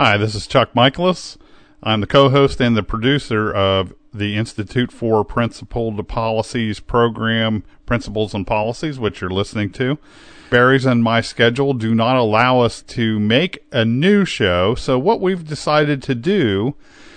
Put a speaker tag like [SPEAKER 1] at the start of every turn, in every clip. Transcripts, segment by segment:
[SPEAKER 1] Hi, this is Chuck Michaelis. I'm the co-host and the producer of the Institute for Principled Policies program, Principles and Policies, which you're listening to. Barry's and my schedule do not allow us to make a new show, so what we've decided to do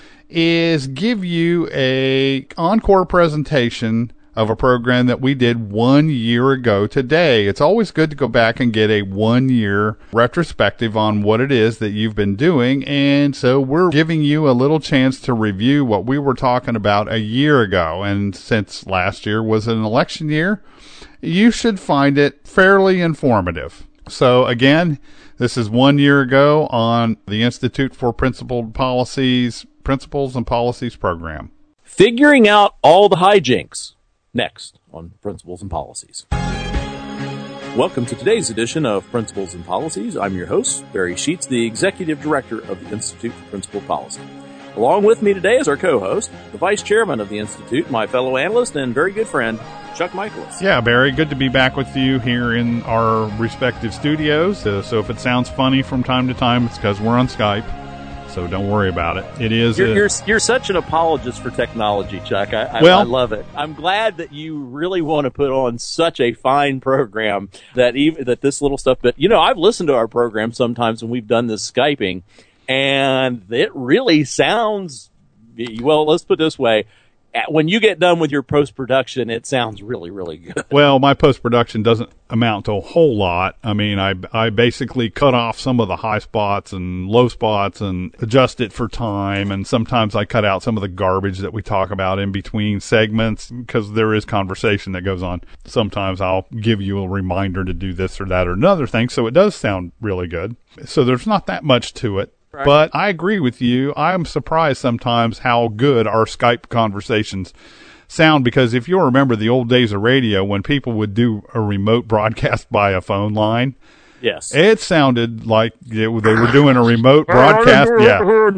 [SPEAKER 1] is give you a encore presentation of a program that we did 1 year ago today. It's always good to go back and get a 1 year retrospective on what it is that you've been doing. And so we're giving you a little chance to review what we were talking about a year ago. And since last year was an election year, you should find it fairly informative. So again, this is 1 year ago on the Institute for Principled Policies, Principles and Policies program.
[SPEAKER 2] Figuring out all the hijinks. Next on Principles and Policies. Welcome to today's edition of Principles and Policies. I'm your host, Barry Sheets, the Executive Director of the Institute for Principled Policy. Along with me today is our co-host, the Vice Chairman of the Institute, my fellow analyst and very good friend, Chuck Michaelis.
[SPEAKER 1] Yeah, Barry, good to be back with you here in our respective studios. So if it sounds funny from time to time, it's because we're on Skype. So don't worry about it. It is.
[SPEAKER 2] You're such an apologist for technology, Chuck. I love it. I'm glad that you really want to put on such a fine program that this little stuff. But I've listened to our program sometimes when we've done this Skyping, and it really sounds. Well, let's put it this way. When you get done with your post-production, it sounds really, really good.
[SPEAKER 1] Well, my post-production doesn't amount to a whole lot. I mean, I basically cut off some of the high spots and low spots and adjust it for time. And sometimes I cut out some of the garbage that we talk about in between segments because there is conversation that goes on. Sometimes I'll give you a reminder to do this or that or another thing. So it does sound really good. So there's not that much to it. Right. But I agree with you. I'm surprised sometimes how good our Skype conversations sound, because if you remember the old days of radio when people would do a remote broadcast by a phone line,
[SPEAKER 2] yes,
[SPEAKER 1] it sounded like they were doing a remote broadcast. Yeah,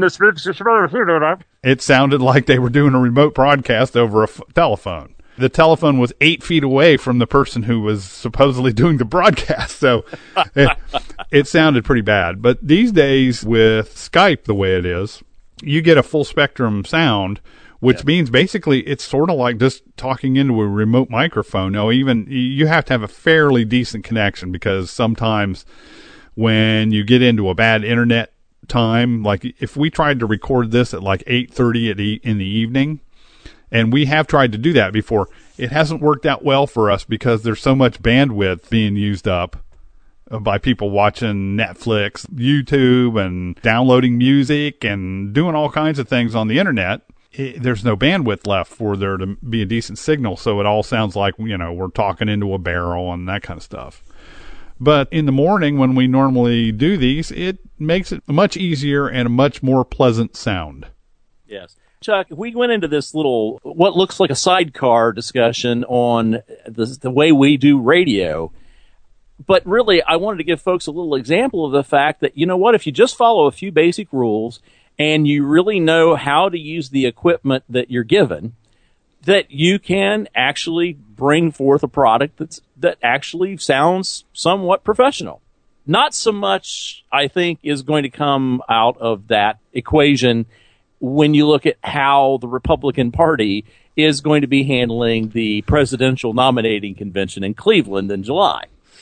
[SPEAKER 1] it sounded like they were doing a remote broadcast over a telephone. The telephone was 8 feet away from the person who was supposedly doing the broadcast. So it sounded pretty bad. But these days with Skype the way it is, you get a full spectrum sound, which means basically it's sort of like just talking into a remote microphone. Now, even you have to have a fairly decent connection, because sometimes when you get into a bad internet time, like if we tried to record this at like 8:30 in the evening, and we have tried to do that before, it hasn't worked out well for us because there's so much bandwidth being used up by people watching Netflix, YouTube, and downloading music and doing all kinds of things on the internet. There's no bandwidth left for there to be a decent signal, so it all sounds like, we're talking into a barrel and that kind of stuff. But in the morning when we normally do these, it makes it much easier and a much more pleasant sound.
[SPEAKER 2] Yes. Chuck, if we went into this little, what looks like a sidecar discussion on the way we do radio, but really I wanted to give folks a little example of the fact that, if you just follow a few basic rules and you really know how to use the equipment that you're given, that you can actually bring forth a product that actually sounds somewhat professional. Not so much, I think, is going to come out of that equation when you look at how the Republican Party is going to be handling the presidential nominating convention in Cleveland in July.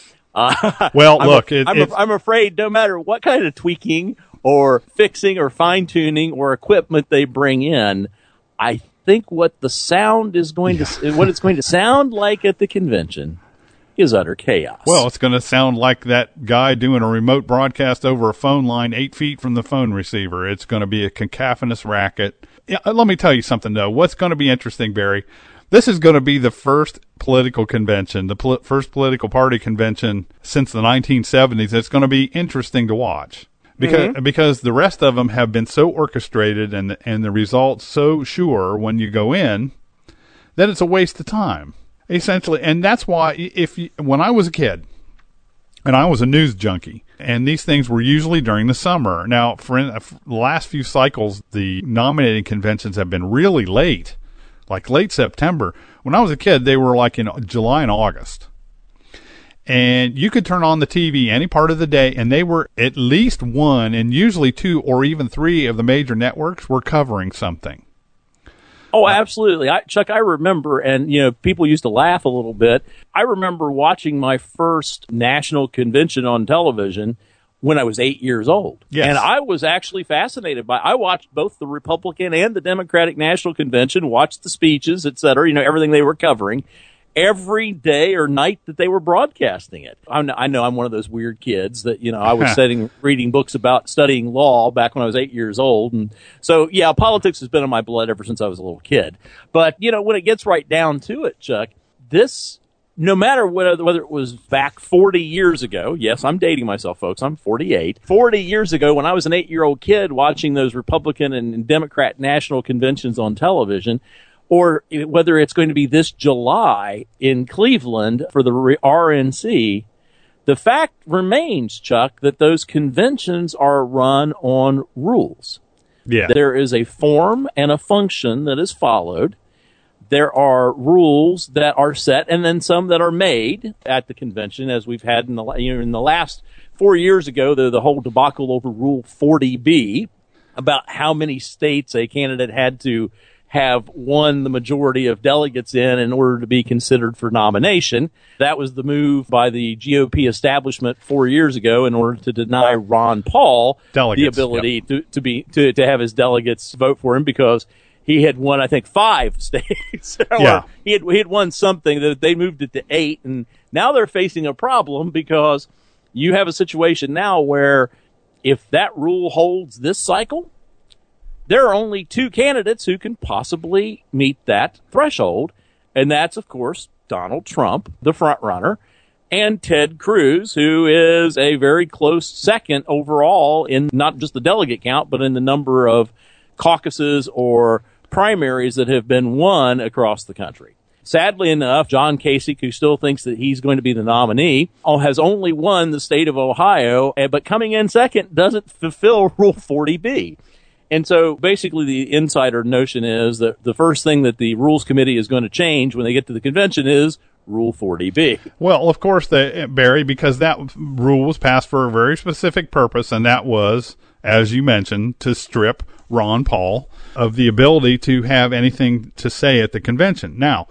[SPEAKER 1] I'm
[SPEAKER 2] afraid no matter what kind of tweaking or fixing or fine-tuning or equipment they bring in, I think what the sound is going to, what it's going to sound like at the convention is utter chaos.
[SPEAKER 1] Well, it's going to sound like that guy doing a remote broadcast over a phone line 8 feet from the phone receiver. It's going to be a cacophonous racket. Yeah, let me tell you something, though. What's going to be interesting, Barry, this is going to be the first political convention, the first political party convention since the 1970s. It's going to be interesting to watch because the rest of them have been so orchestrated and the results so sure when you go in that it's a waste of time. Essentially, and that's why when I was a kid, and I was a news junkie, and these things were usually during the summer. Now, for the last few cycles, the nominating conventions have been really late, like late September. When I was a kid, they were like in July and August. And you could turn on the TV any part of the day, and they were at least one, and usually two or even three of the major networks were covering something.
[SPEAKER 2] Oh, absolutely. Chuck, I remember, and, people used to laugh a little bit. I remember watching my first national convention on television when I was 8 years old.
[SPEAKER 1] Yes.
[SPEAKER 2] And I was actually fascinated I watched both the Republican and the Democratic National Convention, watched the speeches, et cetera, everything they were covering, every day or night that they were broadcasting it. I know I'm one of those weird kids that, I was reading books about studying law back when I was 8 years old. And so, yeah, politics has been in my blood ever since I was a little kid. But, when it gets right down to it, Chuck, this, no matter whether it was back 40 years ago, yes, I'm dating myself, folks, I'm 48. 40 years ago when I was an 8-year-old kid watching those Republican and Democrat national conventions on television, or whether it's going to be this July in Cleveland for the RNC, the fact remains, Chuck, that those conventions are run on rules.
[SPEAKER 1] Yeah.
[SPEAKER 2] There is a form and a function that is followed. There are rules that are set, and then some that are made at the convention, as we've had in the last 4 years ago, the whole debacle over Rule 40B, about how many states a candidate had to have won the majority of delegates in order to be considered for nomination. That was the move by the GOP establishment 4 years ago in order to deny Ron Paul the ability to have his delegates vote for him, because he had won, I think, 5 states. He had won something that they moved it to 8, and now they're facing a problem because you have a situation now where if that rule holds this cycle, there are only 2 candidates who can possibly meet that threshold, and that's, of course, Donald Trump, the front runner, and Ted Cruz, who is a very close second overall in not just the delegate count, but in the number of caucuses or primaries that have been won across the country. Sadly enough, John Kasich, who still thinks that he's going to be the nominee, has only won the state of Ohio, but coming in second doesn't fulfill Rule 40B. And so basically the insider notion is that the first thing that the Rules Committee is going to change when they get to the convention is Rule 40B.
[SPEAKER 1] Well, of course, Barry, because that rule was passed for a very specific purpose, and that was, as you mentioned, to strip Ron Paul of the ability to have anything to say at the convention. Now,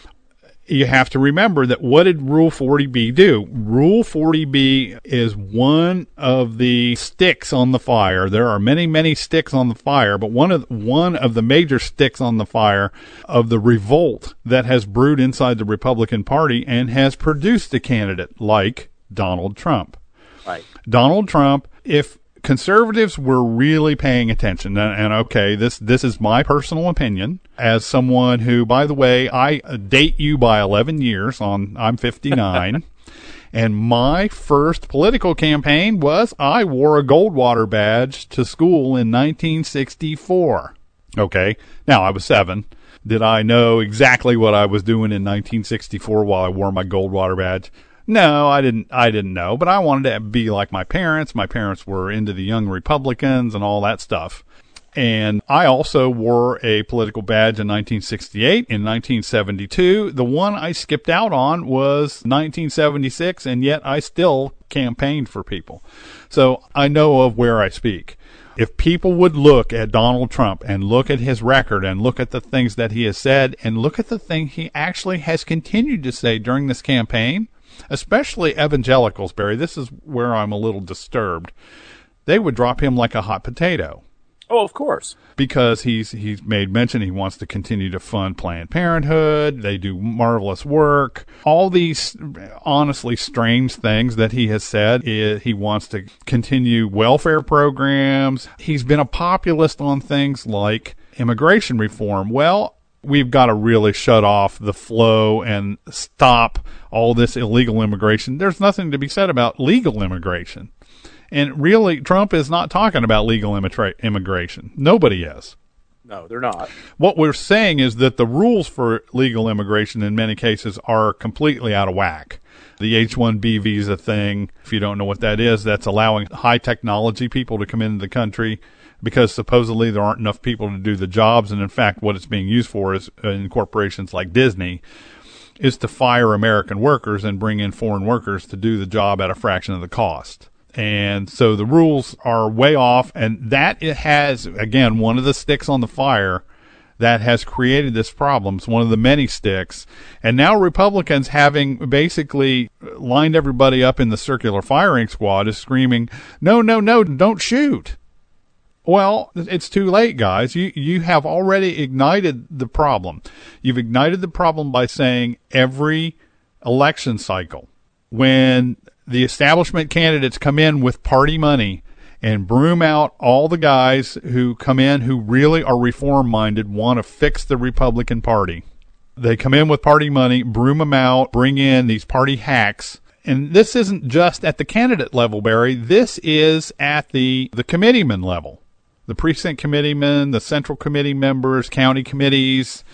[SPEAKER 1] you have to remember that what did Rule 40B do? Rule 40B is one of the sticks on the fire. There are many, many sticks on the fire, but one of the major sticks on the fire of the revolt that has brewed inside the Republican Party and has produced a candidate like Donald Trump.
[SPEAKER 2] Right.
[SPEAKER 1] Donald Trump, if conservatives were really paying attention, and okay, this is my personal opinion as someone who, by the way, I date you by 11 years. I'm 59, and my first political campaign was I wore a Goldwater badge to school in 1964. Okay, now I was 7. Did I know exactly what I was doing in 1964 while I wore my Goldwater badge? No, I didn't know, but I wanted to be like my parents. My parents were into the Young Republicans and all that stuff. And I also wore a political badge in 1968, in 1972. The one I skipped out on was 1976, and yet I still campaigned for people. So I know of where I speak. If people would look at Donald Trump and look at his record and look at the things that he has said and look at the thing he actually has continued to say during this campaign, especially evangelicals, Barry, this is where I'm a little disturbed. They would drop him like a hot potato.
[SPEAKER 2] Oh, of course.
[SPEAKER 1] Because he's made mention he wants to continue to fund Planned Parenthood. They do marvelous work. All these honestly strange things that he has said. He wants to continue welfare programs. He's been a populist on things like immigration reform. Well, we've got to really shut off the flow and stop all this illegal immigration. There's nothing to be said about legal immigration. And really, Trump is not talking about legal immigration. Nobody is.
[SPEAKER 2] No, they're not.
[SPEAKER 1] What we're saying is that the rules for legal immigration in many cases are completely out of whack. The H-1B visa thing, if you don't know what that is, that's allowing high technology people to come into the country because supposedly there aren't enough people to do the jobs. And in fact, what it's being used for is in corporations like Disney. is to fire American workers and bring in foreign workers to do the job at a fraction of the cost. And so the rules are way off, and that it has, again, one of the sticks on the fire that has created this problem. It's one of the many sticks. And now Republicans, having basically lined everybody up in the circular firing squad, is screaming, no, don't shoot. Well, it's too late, guys. You have already ignited the problem. You've ignited the problem by saying every election cycle, when the establishment candidates come in with party money and broom out all the guys who come in who really are reform-minded, want to fix the Republican Party. They come in with party money, broom them out, bring in these party hacks. And this isn't just at the candidate level, Barry. This is at the committeeman level. The precinct committeemen, the central committee members, county committees,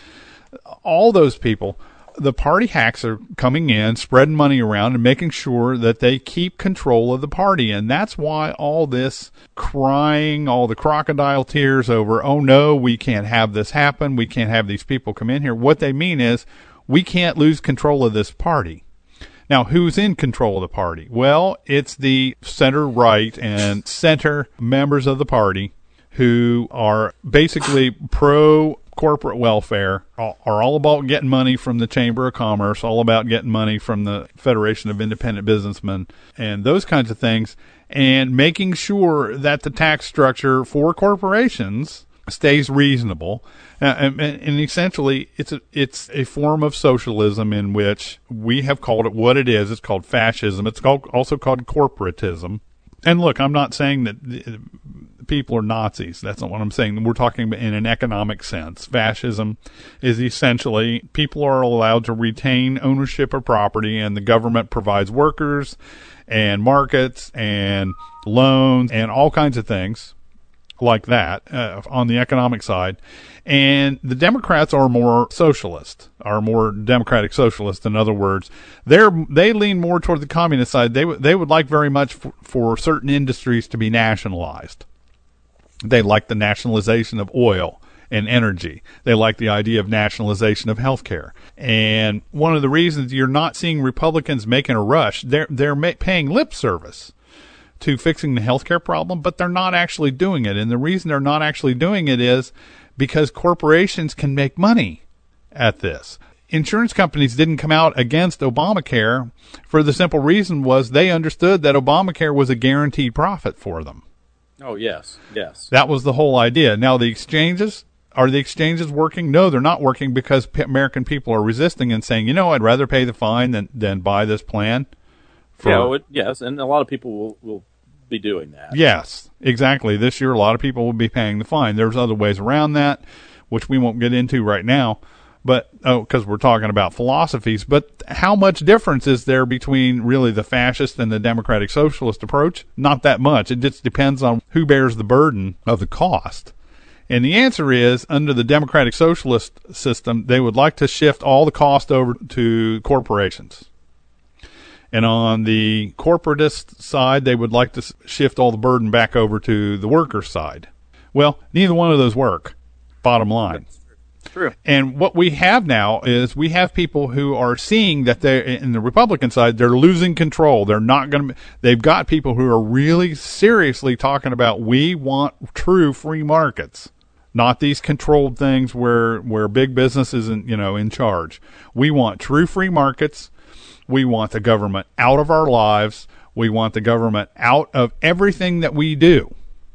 [SPEAKER 1] all those people. The party hacks are coming in, spreading money around, and making sure that they keep control of the party. And that's why all this crying, all the crocodile tears over, oh no, we can't have this happen, we can't have these people come in here. What they mean is, we can't lose control of this party. Now, who's in control of the party? Well, it's the center-right and center members of the party who are basically pro-corporate welfare, are all about getting money from the Chamber of Commerce, all about getting money from the Federation of Independent Businessmen, and those kinds of things, and making sure that the tax structure for corporations stays reasonable. And essentially, it's a form of socialism in which we have called it what it is. It's called fascism. It's also called corporatism. And look, I'm not saying that people are Nazis. That's not what I'm saying. We're talking about in an economic sense. Fascism is essentially people are allowed to retain ownership of property, and the government provides workers and markets and loans and all kinds of things like that on the economic side. And the Democrats are more socialist, are more democratic socialist. In other words, they lean more toward the communist side. They would like very much for certain industries to be nationalized. They like the nationalization of oil and energy. They like the idea of nationalization of healthcare. And one of the reasons you're not seeing Republicans making a rush, they're paying lip service to fixing the healthcare problem, but they're not actually doing it. And the reason they're not actually doing it is because corporations can make money at this. Insurance companies didn't come out against Obamacare for the simple reason was they understood that Obamacare was a guaranteed profit for them.
[SPEAKER 2] Oh, yes.
[SPEAKER 1] That was the whole idea. Now, the exchanges, are the exchanges working? No, they're not working because American people are resisting and saying, I'd rather pay the fine than buy this plan.
[SPEAKER 2] Yes, and a lot of people will be doing that.
[SPEAKER 1] Yes, exactly. This year, a lot of people will be paying the fine. There's other ways around that, which we won't get into right now, but because we're talking about philosophies. But how much difference is there between really the fascist and the democratic socialist approach? Not that much. It just depends on who bears the burden of the cost. And the answer is, under the democratic socialist system, they would like to shift all the cost over to corporations. And on the corporatist side, they would like to shift all the burden back over to the worker side. Well, neither one of those work, bottom line.
[SPEAKER 2] True.
[SPEAKER 1] And what we have now is we have people who are seeing that they're, in the Republican side, they're losing control. They're not going to, they've got people who are really seriously talking about, we want true free markets, not these controlled things where big business isn't, in charge. We want true free markets. We want the government out of our lives. We want the government out of everything that we do.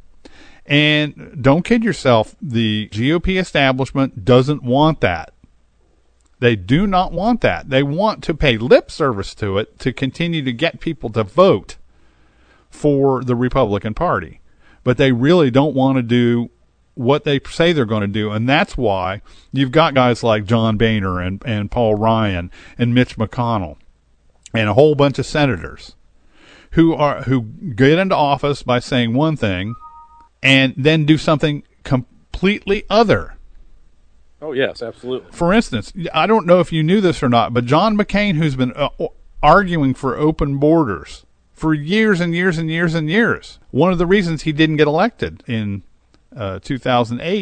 [SPEAKER 1] And don't kid yourself, the GOP establishment doesn't want that. They do not want that. They want to pay lip service to it to continue to get people to vote for the Republican Party. But they really don't want to do what they say they're going to do. And that's why you've got guys like John Boehner and Paul Ryan and Mitch McConnell and a whole bunch of senators who get into office by saying one thing and then do something completely other.
[SPEAKER 2] Oh, yes, absolutely.
[SPEAKER 1] For instance, I don't know if you knew this or not, but John McCain, who's been arguing for open borders for years and years and years and years, one of the reasons he didn't get elected in 2008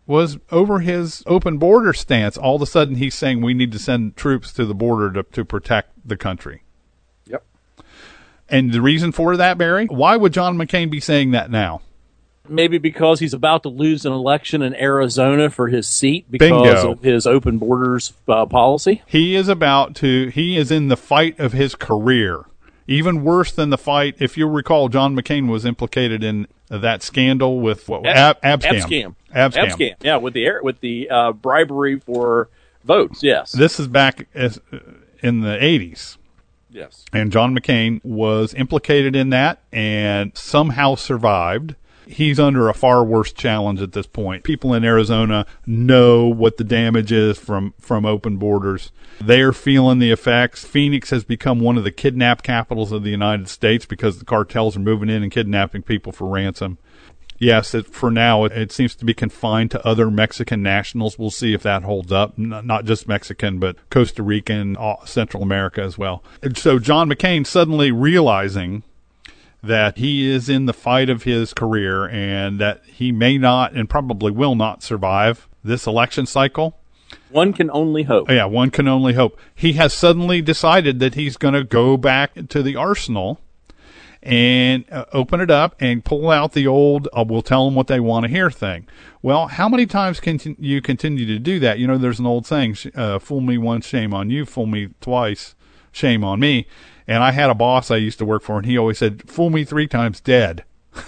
[SPEAKER 1] was over his open border stance. All of a sudden, he's saying we need to send troops to the border to protect the country.
[SPEAKER 2] Yep.
[SPEAKER 1] And the reason for that, Barry, why would John McCain be saying that now?
[SPEAKER 2] Maybe because he's about to lose an election in Arizona for his seat because
[SPEAKER 1] Bingo.
[SPEAKER 2] of his open borders policy.
[SPEAKER 1] He is in the fight of his career. Even worse than the fight, if you'll recall, John McCain was implicated in that scandal with ab scam. Ab scam.
[SPEAKER 2] Yeah, with the bribery for votes. Yes.
[SPEAKER 1] This is back in the 80s.
[SPEAKER 2] Yes.
[SPEAKER 1] And John McCain was implicated in that and somehow survived. He's under a far worse challenge at this point. People in Arizona know what the damage is from open borders. They're feeling the effects. Phoenix has become one of the kidnap capitals of the United States because the cartels are moving in and kidnapping people for ransom. Yes, for now, it seems to be confined to other Mexican nationals. We'll see if that holds up. Not just Mexican, but Costa Rican, Central America as well. And so John McCain suddenly realizing that he is in the fight of his career and that he may not and probably will not survive this election cycle.
[SPEAKER 2] One can only hope.
[SPEAKER 1] Yeah, one can only hope. He has suddenly decided that he's going to go back to the arsenal and open it up and pull out the old, we'll tell them what they want to hear thing. Well, how many times can you continue to do that? You know, there's an old saying, fool me once, shame on you. Fool me twice, shame on me. And I had a boss I used to work for, and he always said, fool me 3 times, dead.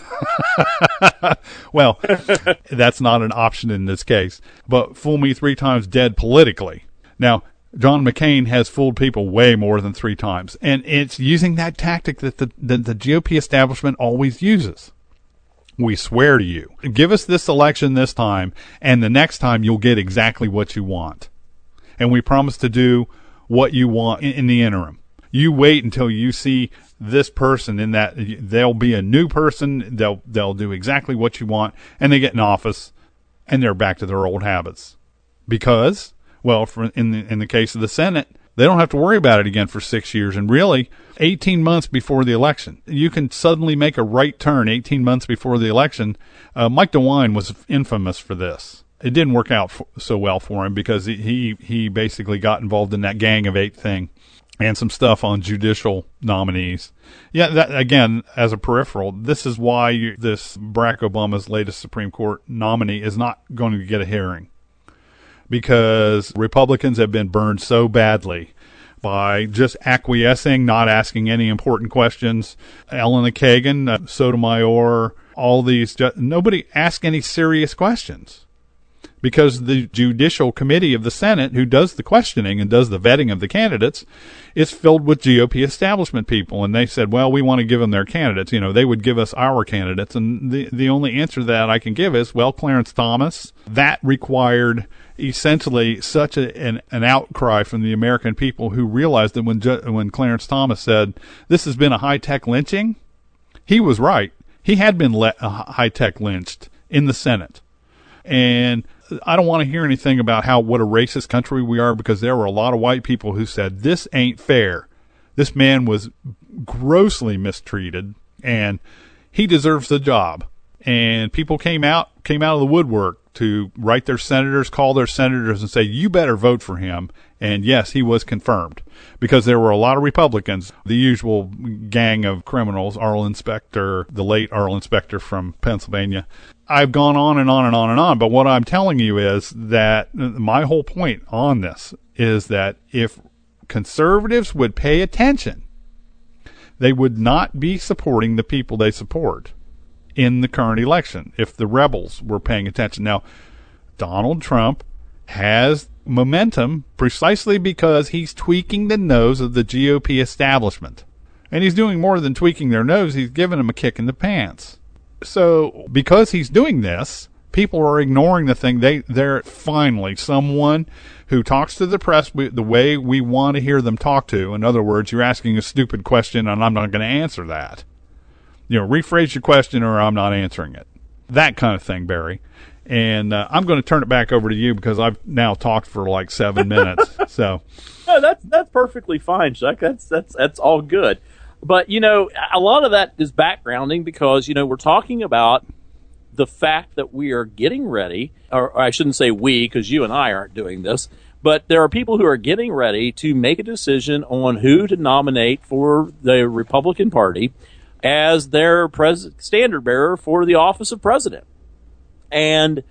[SPEAKER 1] Well, that's not an option in this case. But fool me 3 times, dead politically. Now, John McCain has fooled people way more than 3 times. And it's using that tactic that the GOP establishment always uses. We swear to you, give us this election this time, and the next time you'll get exactly what you want. And we promise to do what you want in the interim. You wait until you see this person in that. There'll be a new person. They'll do exactly what you want, and they get in office, and they're back to their old habits. Because, well, in the case of the Senate, they don't have to worry about it again for 6 years. And really, 18 months before the election, you can suddenly make a right turn 18 months before the election. Mike DeWine was infamous for this. It didn't work out so well for him because he basically got involved in that Gang of 8 thing. And some stuff on judicial nominees. Yeah, that again, as a peripheral, this is why this Barack Obama's latest Supreme Court nominee is not going to get a hearing. Because Republicans have been burned so badly by just acquiescing, not asking any important questions. Elena Kagan, Sotomayor, all these, nobody asked any serious questions. Because the Judicial Committee of the Senate, who does the questioning and does the vetting of the candidates, is filled with GOP establishment people. And they said, well, we want to give them their candidates. You know, they would give us our candidates. And the only answer that I can give is, well, Clarence Thomas. That required essentially such an outcry from the American people who realized that when Clarence Thomas said, this has been a high-tech lynching, he was right. He had been high-tech lynched in the Senate. And I don't want to hear anything about what a racist country we are, because there were a lot of white people who said, this ain't fair. This man was grossly mistreated, and he deserves the job. And people came out of the woodwork to write their senators, call their senators, and say, you better vote for him. And yes, he was confirmed, because there were a lot of Republicans, the usual gang of criminals, Arlen Specter, the late Arlen Specter from Pennsylvania. I've gone on and on and on and on, but what I'm telling you is that my whole point on this is that if conservatives would pay attention, they would not be supporting the people they support in the current election if the rebels were paying attention. Now, Donald Trump has momentum precisely because he's tweaking the nose of the GOP establishment. And he's doing more than tweaking their nose, he's giving them a kick in the pants. So, because he's doing this, people are ignoring the thing. They're finally someone who talks to the press the way we want to hear them talk to. In other words, you're asking a stupid question and I'm not going to answer that. You know, rephrase your question or I'm not answering it. That kind of thing, Barry. And I'm going to turn it back over to you because I've now talked for like 7 minutes. So,
[SPEAKER 2] no, that's perfectly fine, Chuck. That's all good. But, you know, a lot of that is backgrounding because, you know, we're talking about the fact that we are getting ready, or I shouldn't say we, because you and I aren't doing this, but there are people who are getting ready to make a decision on who to nominate for the Republican Party as their standard bearer for the office of president. And,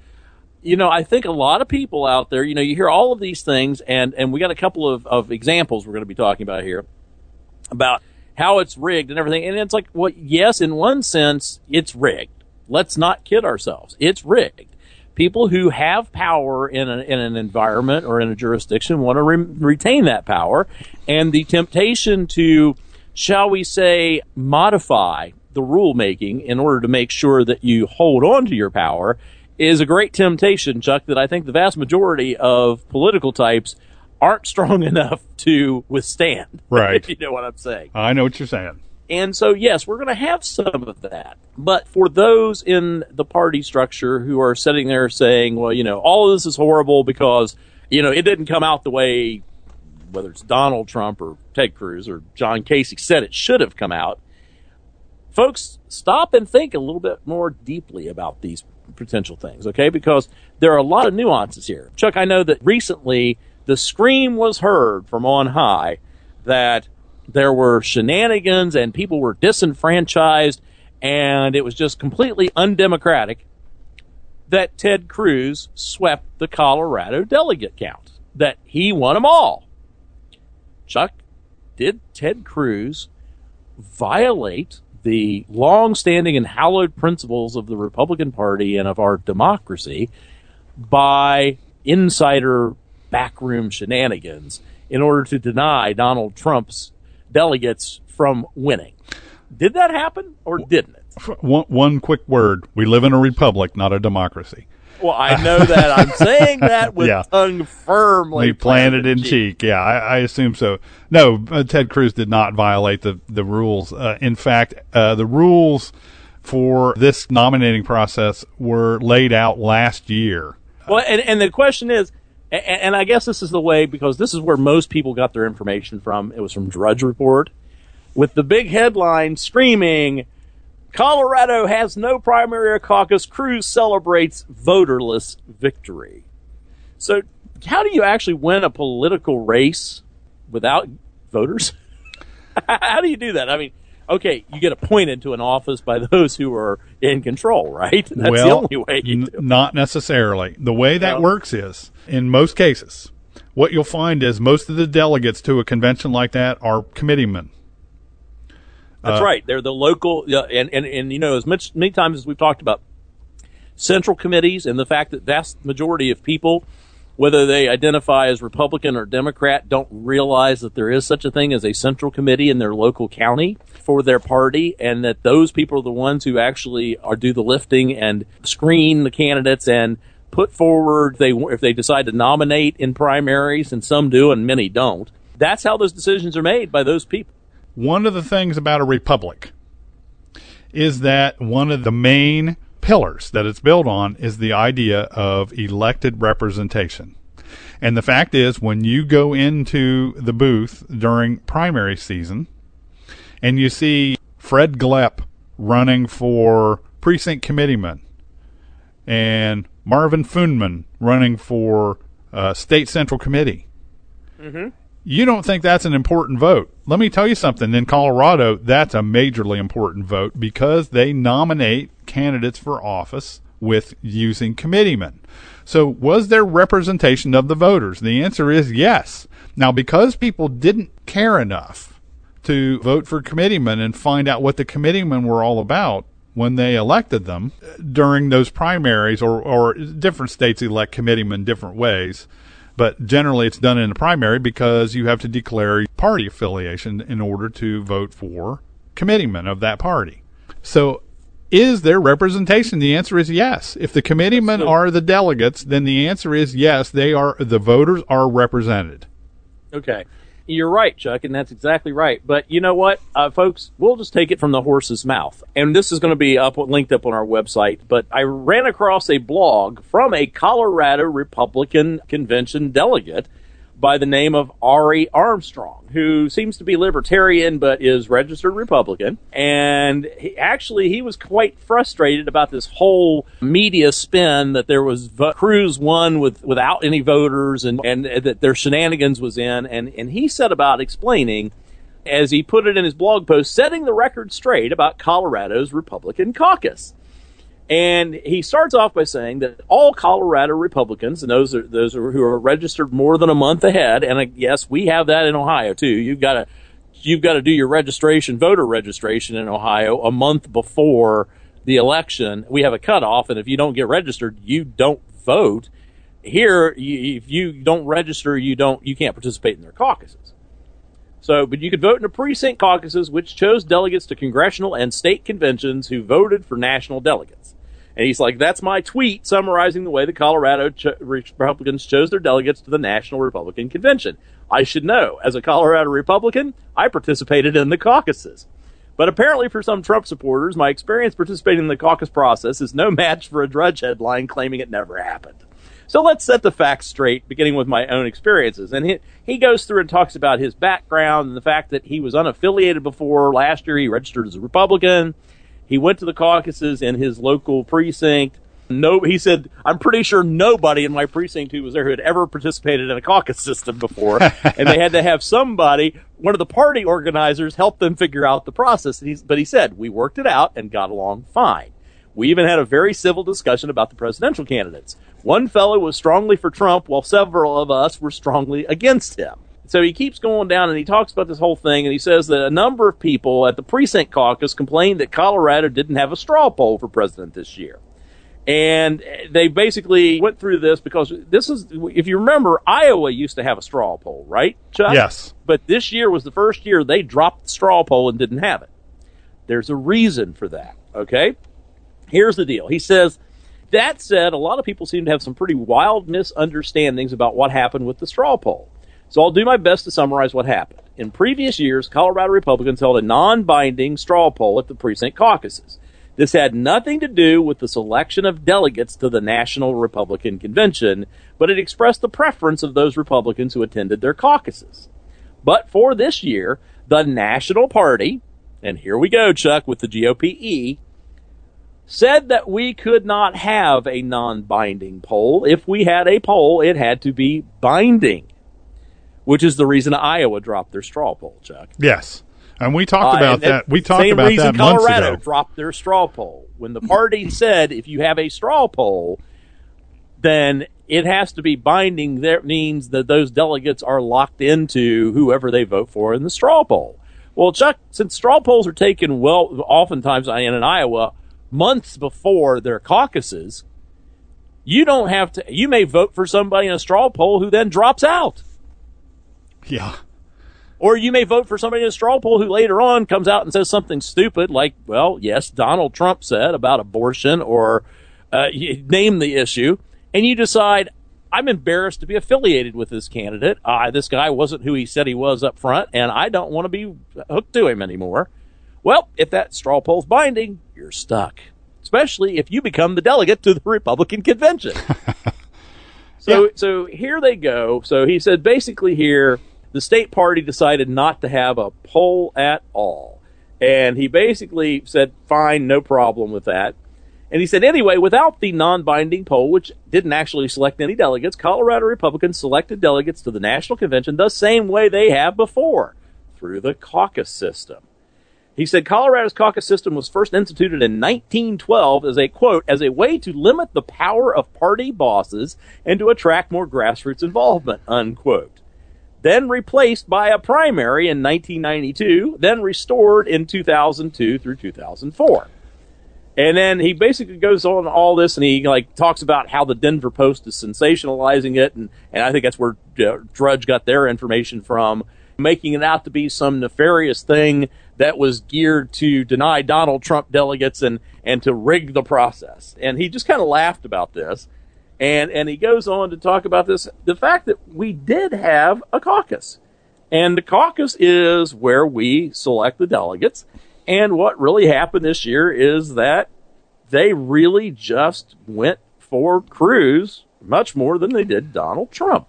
[SPEAKER 2] I think a lot of people out there, you hear all of these things, and we got a couple of examples we're going to be talking about here about how it's rigged and everything. And it's like, well, yes, in one sense, it's rigged. Let's not kid ourselves. It's rigged. People who have power in an environment or in a jurisdiction want to retain that power. And the temptation to, shall we say, modify the rulemaking in order to make sure that you hold on to your power is a great temptation, Chuck, that I think the vast majority of political types aren't strong enough to withstand.
[SPEAKER 1] Right.
[SPEAKER 2] If you know what I'm saying.
[SPEAKER 1] I know what you're saying.
[SPEAKER 2] And so, yes, we're going to have some of that. But for those in the party structure who are sitting there saying, well, all of this is horrible because, it didn't come out the way, whether it's Donald Trump or Ted Cruz or John Casey said it should have come out, folks, stop and think a little bit more deeply about these potential things, okay? Because there are a lot of nuances here. Chuck, I know that recently the scream was heard from on high that there were shenanigans and people were disenfranchised and it was just completely undemocratic that Ted Cruz swept the Colorado delegate count, that he won them all. Chuck, did Ted Cruz violate the long-standing and hallowed principles of the Republican Party and of our democracy by insider backroom shenanigans in order to deny Donald Trump's delegates from winning? Did that happen or didn't it?
[SPEAKER 1] One quick word. We live in a republic, not a democracy.
[SPEAKER 2] Well, I know that. I'm saying that with tongue firmly
[SPEAKER 1] planted in cheek. Yeah, I assume so. No, Ted Cruz did not violate the rules. In fact, the rules for this nominating process were laid out last year.
[SPEAKER 2] Well, and the question is, and I guess this is the way, because this is where most people got their information from. It was from Drudge Report, with the big headline screaming, Colorado has no primary or caucus. Cruz celebrates voterless victory. So how do you actually win a political race without voters? How do you do that? I mean, okay, you get appointed to an office by those who are in control, right? That's the only way you do.
[SPEAKER 1] Not necessarily. The way that works is, in most cases, what you'll find is most of the delegates to a convention like that are committeemen.
[SPEAKER 2] That's right. They're the local, and as many times as we've talked about central committees and the fact that vast majority of people, whether they identify as Republican or Democrat, don't realize that there is such a thing as a central committee in their local county for their party, and that those people are the ones who actually do the lifting and screen the candidates and put forward if they decide to nominate in primaries, and some do and many don't. That's how those decisions are made, by those people.
[SPEAKER 1] One of the things about a republic is that one of the main pillars that it's built on is the idea of elected representation. And the fact is, when you go into the booth during primary season and you see Fred Glepp running for precinct committeeman and Marvin Fundman running for state central committee, you don't think that's an important vote. Let me tell you something. In Colorado, that's a majorly important vote because they nominate candidates for office with using committeemen. So was there representation of the voters? The answer is yes. Now, because people didn't care enough to vote for committeemen and find out what the committeemen were all about when they elected them during those primaries, or different states elect committeemen different ways, but generally it's done in the primary because you have to declare party affiliation in order to vote for committeemen of that party. So is there representation? The answer is yes. If the committeemen are the delegates, then the answer is yes, the voters are represented.
[SPEAKER 2] Okay. You're right, Chuck, and that's exactly right. But you know what, folks? We'll just take it from the horse's mouth. And this is going to be linked up on our website. But I ran across a blog from a Colorado Republican Convention delegate by the name of Ari Armstrong, who seems to be libertarian but is registered Republican. And he was quite frustrated about this whole media spin that there was Cruz won without any voters and that their shenanigans was in. And he set about explaining, as he put it in his blog post, setting the record straight about Colorado's Republican caucus. And he starts off by saying that all Colorado Republicans, and those who are registered more than a month ahead, and yes, we have that in Ohio too. You've got to do your voter registration in Ohio a month before the election. We have a cutoff, and if you don't get registered, you don't vote. Here, if you don't register, you can't participate in their caucuses. So, but you could vote in the precinct caucuses, which chose delegates to congressional and state conventions who voted for national delegates. And he's like, that's my tweet summarizing the way the Colorado Republicans chose their delegates to the National Republican Convention. I should know. As a Colorado Republican, I participated in the caucuses. But apparently for some Trump supporters, my experience participating in the caucus process is no match for a Drudge headline claiming it never happened. So let's set the facts straight, beginning with my own experiences. And he goes through and talks about his background and the fact that he was unaffiliated before. Last year, he registered as a Republican. He went to the caucuses in his local precinct. He said, I'm pretty sure nobody in my precinct who was there who had ever participated in a caucus system before. And they had to have somebody, one of the party organizers, help them figure out the process. But he said, we worked it out and got along fine. We even had a very civil discussion about the presidential candidates. One fellow was strongly for Trump, while several of us were strongly against him. So he keeps going down and he talks about this whole thing, and he says that a number of people at the precinct caucus complained that Colorado didn't have a straw poll for president this year. And they basically went through this because this is, if you remember, Iowa used to have a straw poll, right, Chuck?
[SPEAKER 1] Yes.
[SPEAKER 2] But this year was the first year they dropped the straw poll and didn't have it. There's a reason for that, okay? Here's the deal. He says, that said, a lot of people seem to have some pretty wild misunderstandings about what happened with the straw poll. So I'll do my best to summarize what happened. In previous years, Colorado Republicans held a non-binding straw poll at the precinct caucuses. This had nothing to do with the selection of delegates to the National Republican Convention, but it expressed the preference of those Republicans who attended their caucuses. But for this year, the National Party, and here we go, Chuck, with the GOP-E, said that we could not have a non-binding poll. If we had a poll, it had to be binding, which is the reason Iowa dropped their straw poll, Chuck.
[SPEAKER 1] Yes. And we talked about that. We talked about that months ago.
[SPEAKER 2] Colorado dropped their straw poll. When the party said if you have a straw poll, then it has to be binding. That means that those delegates are locked into whoever they vote for in the straw poll. Well, Chuck, since straw polls are taken oftentimes in Iowa months before their caucuses, you don't have to. You may vote for somebody in a straw poll who then drops out.
[SPEAKER 1] Yeah.
[SPEAKER 2] Or you may vote for somebody in a straw poll who later on comes out and says something stupid like, well, yes, Donald Trump said about abortion, or you name the issue, and you decide, I'm embarrassed to be affiliated with this candidate. This guy wasn't who he said he was up front, and I don't want to be hooked to him anymore. Well, if that straw poll's binding, you're stuck, especially if you become the delegate to the Republican convention. So here they go. So he said basically here, the state party decided not to have a poll at all. And he basically said, fine, no problem with that. And he said, anyway, without the non-binding poll, which didn't actually select any delegates, Colorado Republicans selected delegates to the National Convention the same way they have before, through the caucus system. He said Colorado's caucus system was first instituted in 1912 as a, quote, as a way to limit the power of party bosses and to attract more grassroots involvement, unquote. Then replaced by a primary in 1992, then restored in 2002 through 2004. And then he basically goes on all this, and he talks about how the Denver Post is sensationalizing it, and I think that's where Drudge got their information from, making it out to be some nefarious thing that was geared to deny Donald Trump delegates and to rig the process. And he just kind of laughed about this. And he goes on to talk about this, the fact that we did have a caucus. And the caucus is where we select the delegates. And what really happened this year is that they really just went for Cruz much more than they did Donald Trump.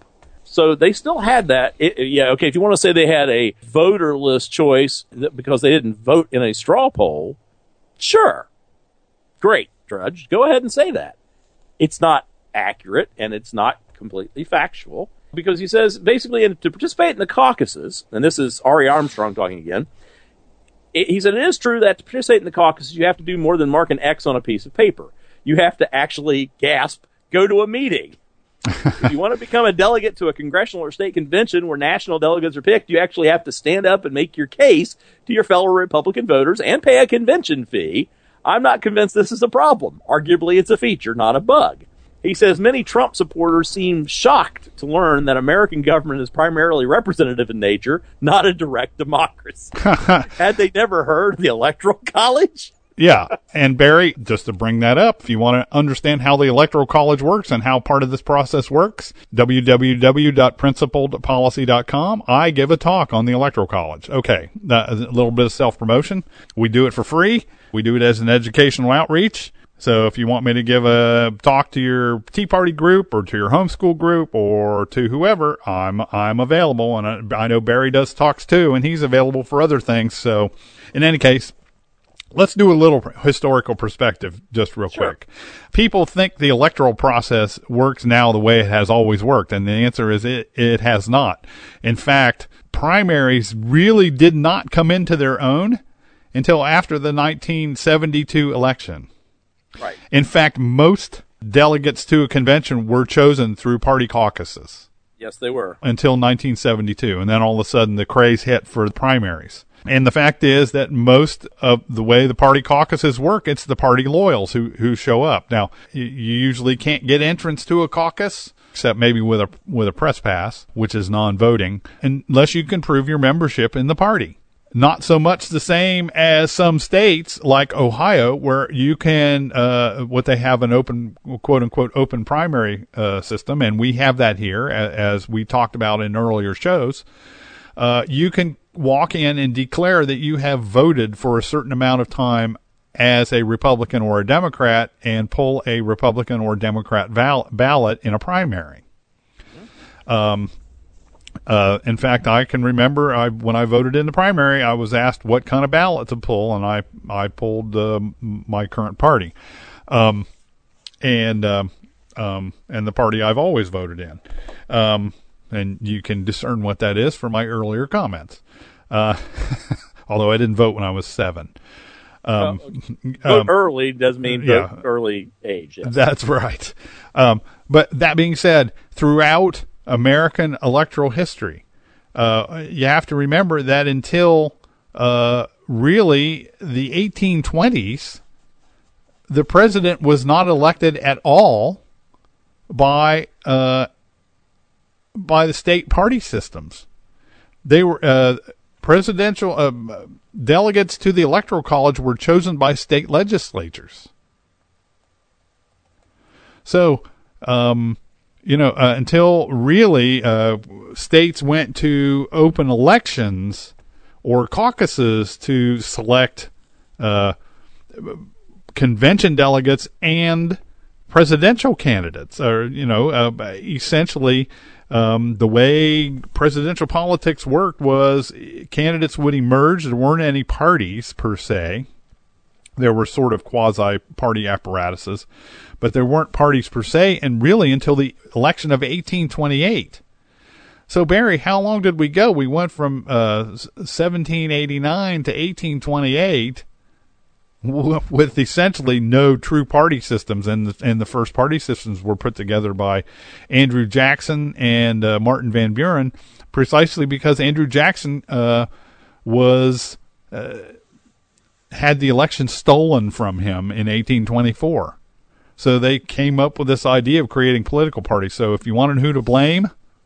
[SPEAKER 2] So they still had that. If you want to say they had a voterless choice because they didn't vote in a straw poll, sure. Great, Drudge. Go ahead and say that. It's not accurate, and it's not completely factual, because he says, basically, to participate in the caucuses, and this is Ari Armstrong talking again, he said it is true that to participate in the caucuses, you have to do more than mark an X on a piece of paper. You have to actually, go to a meeting. If you want to become a delegate to a congressional or state convention where national delegates are picked, you actually have to stand up and make your case to your fellow Republican voters and pay a convention fee. I'm not convinced this is a problem. Arguably, it's a feature, not a bug. He says many Trump supporters seem shocked to learn that American government is primarily representative in nature, not a direct democracy. Had they never heard of the Electoral College?
[SPEAKER 1] Yeah. And Barry, just to bring that up, if you want to understand how the Electoral College works and how part of this process works, www.principledpolicy.com. I give a talk on the Electoral College. Okay. A little bit of self-promotion. We do it for free. We do it as an educational outreach. So if you want me to give a talk to your Tea Party group or to your homeschool group or to whoever, I'm available. And I know Barry does talks too, and he's available for other things. So in any case, let's do a little historical perspective just real quick. People think the electoral process works now the way it has always worked, and the answer is it has not. In fact, primaries really did not come into their own until after the 1972 election.
[SPEAKER 2] Right.
[SPEAKER 1] In fact, most delegates to a convention were chosen through party caucuses.
[SPEAKER 2] Yes, they were.
[SPEAKER 1] Until 1972, and then all of a sudden the craze hit for the primaries. And the fact is that most of the way the party caucuses work, it's the party loyals who show up. Now, you usually can't get entrance to a caucus, except maybe with a press pass, which is non-voting, unless you can prove your membership in the party. Not so much the same as some states like Ohio, where you can, what they have an open, quote unquote, open primary system, and we have that here, as we talked about in earlier shows. You can walk in and declare that you have voted for a certain amount of time as a Republican or a Democrat and pull a Republican or Democrat ballot in a primary. In fact, I can remember when I voted in the primary, I was asked what kind of ballot to pull, and I pulled my current party, and the party I've always voted in. And you can discern what that is from my earlier comments. Although I didn't vote when I was 7.
[SPEAKER 2] Vote early does mean vote early age. Yes.
[SPEAKER 1] That's right. But that being said, throughout American electoral history, you have to remember that until really the 1820s, the president was not elected at all by the state party systems. They were presidential delegates to the Electoral College were chosen by state legislatures. So, until really states went to open elections or caucuses to select convention delegates and presidential candidates, or essentially. The way presidential politics worked was candidates would emerge. There weren't any parties per se. There were sort of quasi-party apparatuses, but there weren't parties per se, and really until the election of 1828. So, Barry, how long did we go? We went from 1789 to 1828 with essentially no true party systems, and the first party systems were put together by Andrew Jackson and Martin Van Buren, precisely because Andrew Jackson had the election stolen from him in 1824. So they came up with this idea of creating political parties. So if you wanted who to blame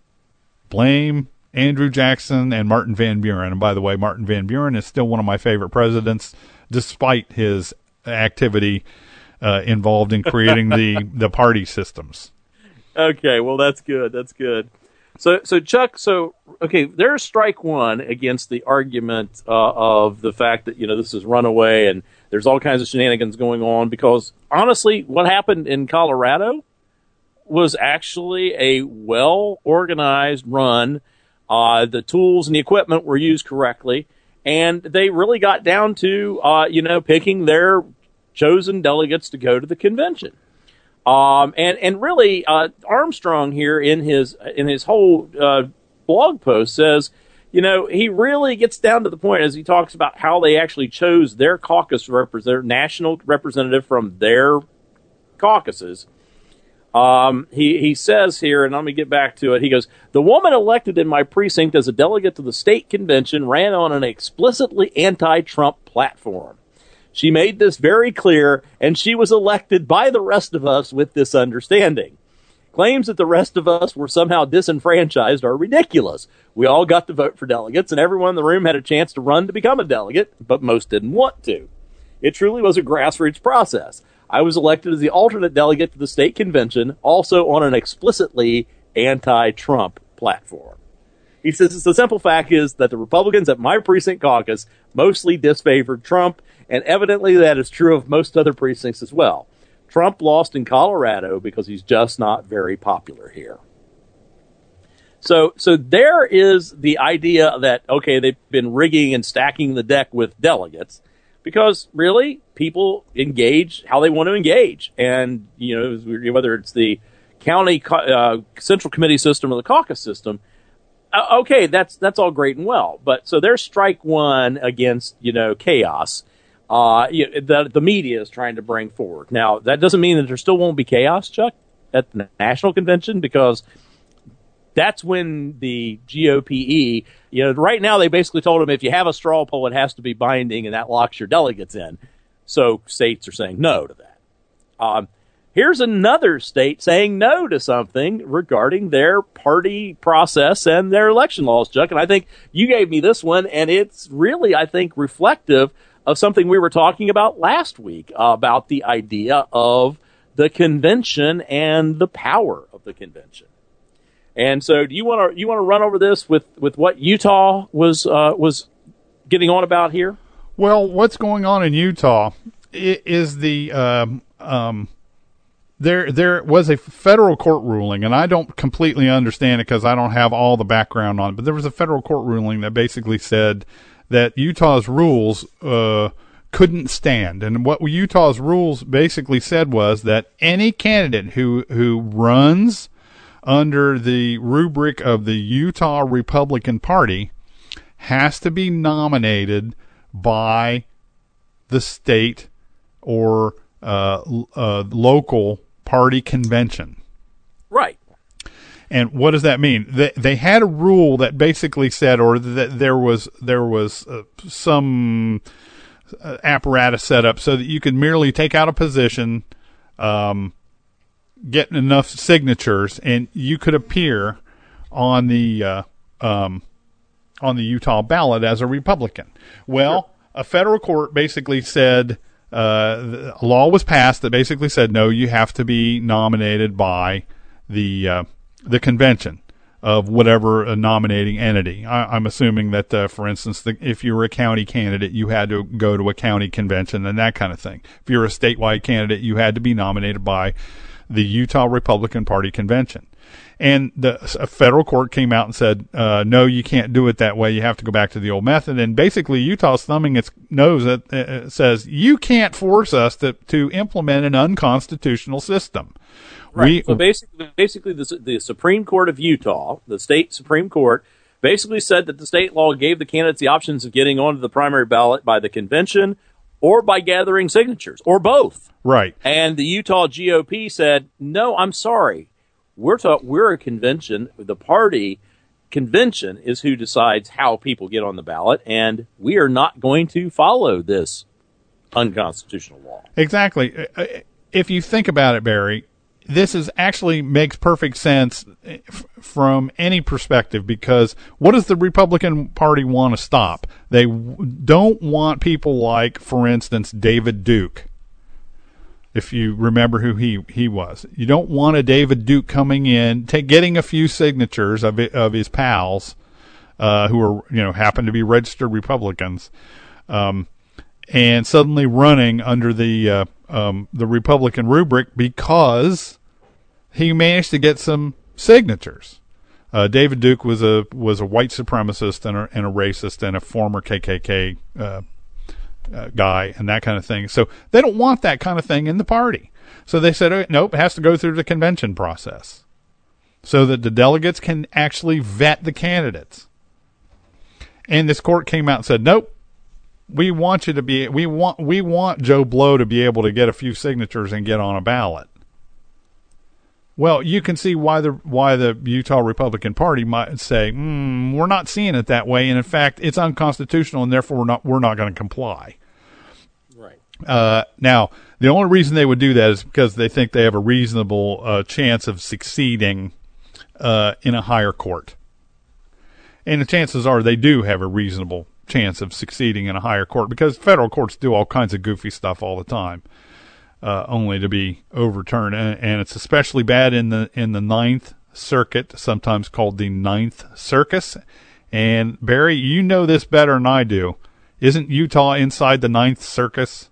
[SPEAKER 1] Andrew Jackson and Martin Van Buren. And by the way, Martin Van Buren is still one of my favorite presidents, despite his activity involved in creating the party systems. Okay, well, that's good. That's good. So Chuck, there's strike one against the argument of the fact that, this is runaway and there's all kinds of shenanigans going on, because honestly, what happened in Colorado
[SPEAKER 2] was actually a well-organized run. The tools and the equipment were used correctly, and they really got down to, picking their chosen delegates to go to the convention. And really, Armstrong here in his whole blog post says, he really gets down to the point as he talks about how they actually chose their caucus national representative from their caucuses. He says here, and let me get back to it. He goes, "The woman elected in my precinct as a delegate to the state convention ran on an explicitly anti-Trump platform. She made this very clear, and she was elected by the rest of us with this understanding. Claims that the rest of us were somehow disenfranchised are ridiculous. We all got to vote for delegates, and everyone in the room had a chance to run to become a delegate, but most didn't want to. It truly was a grassroots process. I was elected as the alternate delegate to the state convention, also on an explicitly anti-Trump platform." He says, "The simple fact is that the Republicans at my precinct caucus mostly disfavored Trump, and evidently that is true of most other precincts as well. Trump lost in Colorado because he's just not very popular here." So there is the idea that, okay, they've been rigging and stacking the deck with delegates, because really people engage how they want to engage. And, whether it's the county central committee system or the caucus system, okay, that's all great and well. But so there's strike one against, chaos. The media is trying to bring forward. Now, that doesn't mean that there still won't be chaos, Chuck, at the national convention, because that's when the GOPE, right now they basically told them if you have a straw poll, it has to be binding, and that locks your delegates in. So states are saying no to that. Here's another state saying no to something regarding their party process and their election laws, Chuck. And I think you gave me this one, and it's really, I think, reflective of something we were talking about last week, about the idea of the convention and the power of the convention. And so, do you want to run over this with what Utah was getting on about here?
[SPEAKER 1] Well, what's going on in Utah is there was a federal court ruling, and I don't completely understand it because I don't have all the background on it, but there was a federal court ruling that basically said that Utah's rules couldn't stand. And what Utah's rules basically said was that any candidate who runs under the rubric of the Utah Republican Party has to be nominated by the state or local party convention.
[SPEAKER 2] Right.
[SPEAKER 1] And what does that mean? They had a rule that basically said, or that there was some apparatus set up so that you could merely take out a position, get enough signatures, and you could appear on the Utah ballot as a Republican. Well, a federal court basically said, a law was passed that basically said, no, you have to be nominated by the convention of whatever nominating entity. I'm assuming that, for instance, if you were a county candidate, you had to go to a county convention and that kind of thing. If you're a statewide candidate, you had to be nominated by the Utah Republican Party convention. And a federal court came out and said, no, you can't do it that way. You have to go back to the old method. And basically, Utah's thumbing its nose at says, you can't force us to implement an unconstitutional system.
[SPEAKER 2] Right. So basically, the Supreme Court of Utah, the state Supreme Court, basically said that the state law gave the candidates the options of getting onto the primary ballot by the convention or by gathering signatures, or both.
[SPEAKER 1] Right.
[SPEAKER 2] And the Utah GOP said, no, I'm sorry. We're a convention. The party convention is who decides how people get on the ballot, and we are not going to follow this unconstitutional law.
[SPEAKER 1] Exactly. If you think about it, Barry, this actually makes perfect sense from any perspective, because what does the Republican Party want to stop? They don't want people like, for instance, David Duke. If you remember who he was, you don't want a David Duke coming in, getting a few signatures of his pals, who are happen to be registered Republicans, and suddenly running under the Republican rubric because he managed to get some signatures. David Duke was a white supremacist and a racist and a former KKK guy and that kind of thing. So they don't want that kind of thing in the party. So they said, nope, it has to go through the convention process so that the delegates can actually vet the candidates. And this court came out and said, nope, we want Joe Blow to be able to get a few signatures and get on a ballot. Well, you can see why the Utah Republican Party might say, we're not seeing it that way, and in fact, it's unconstitutional, and therefore we're not going to comply.
[SPEAKER 2] Right.
[SPEAKER 1] Now, the only reason they would do that is because they think they have a reasonable chance of succeeding in a higher court, and the chances are they do have a reasonable chance of succeeding in a higher court because federal courts do all kinds of goofy stuff all the time. Only to be overturned, and it's especially bad in the Ninth Circuit, sometimes called the Ninth Circus. And Barry, you know this better than I do. Isn't Utah inside the Ninth Circus?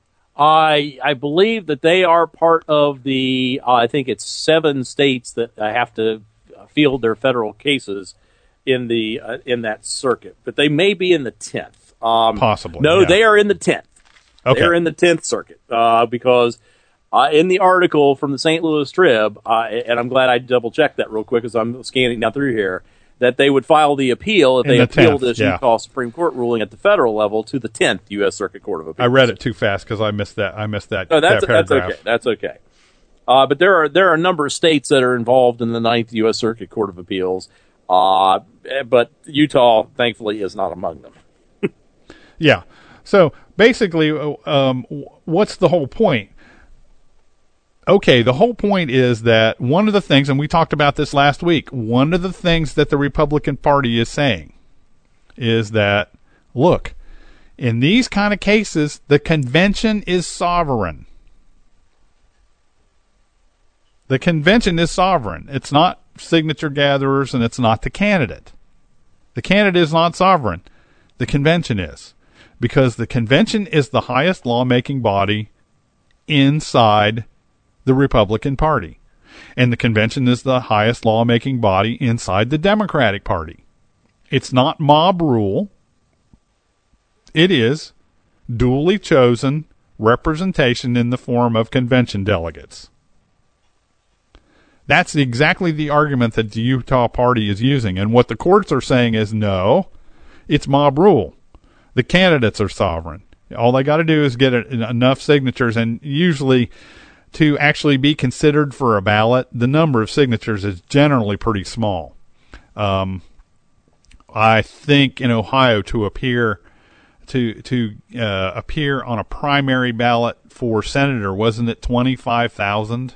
[SPEAKER 2] I believe that they are part of the. I think it's 7 states that have to field their federal cases in that circuit, but they may be in the 10th.
[SPEAKER 1] Possibly.
[SPEAKER 2] No,
[SPEAKER 1] yeah.
[SPEAKER 2] They are in the 10th.
[SPEAKER 1] Okay.
[SPEAKER 2] They're in the 10th Circuit because in the article from the St. Louis Trib, and I'm glad I double-checked that real quick as I'm scanning down through here, that they would file the appeal if they appeal this Utah Supreme Court ruling at the federal level to the 10th U.S. Circuit Court of Appeals.
[SPEAKER 1] I read it too fast because I missed that.
[SPEAKER 2] No,
[SPEAKER 1] that paragraph.
[SPEAKER 2] That's okay. But there are a number of states that are involved in the 9th U.S. Circuit Court of Appeals, but Utah, thankfully, is not among them.
[SPEAKER 1] Yeah. So basically, what's the whole point? Okay, the whole point is that one of the things, and we talked about this last week, one of the things that the Republican Party is saying is that, look, in these kind of cases, the convention is sovereign. The convention is sovereign. It's not signature gatherers, and it's not the candidate. The candidate is not sovereign. The convention is. Because the convention is the highest lawmaking body inside the Republican Party. And the convention is the highest lawmaking body inside the Democratic Party. It's not mob rule. It is duly chosen representation in the form of convention delegates. That's exactly the argument that the Utah Party is using. And what the courts are saying is, no, it's mob rule. The candidates are sovereign. All they got to do is get enough signatures, and usually to actually be considered for a ballot, the number of signatures is generally pretty small. I think in Ohio to appear on a primary ballot for senator, wasn't it 25,000?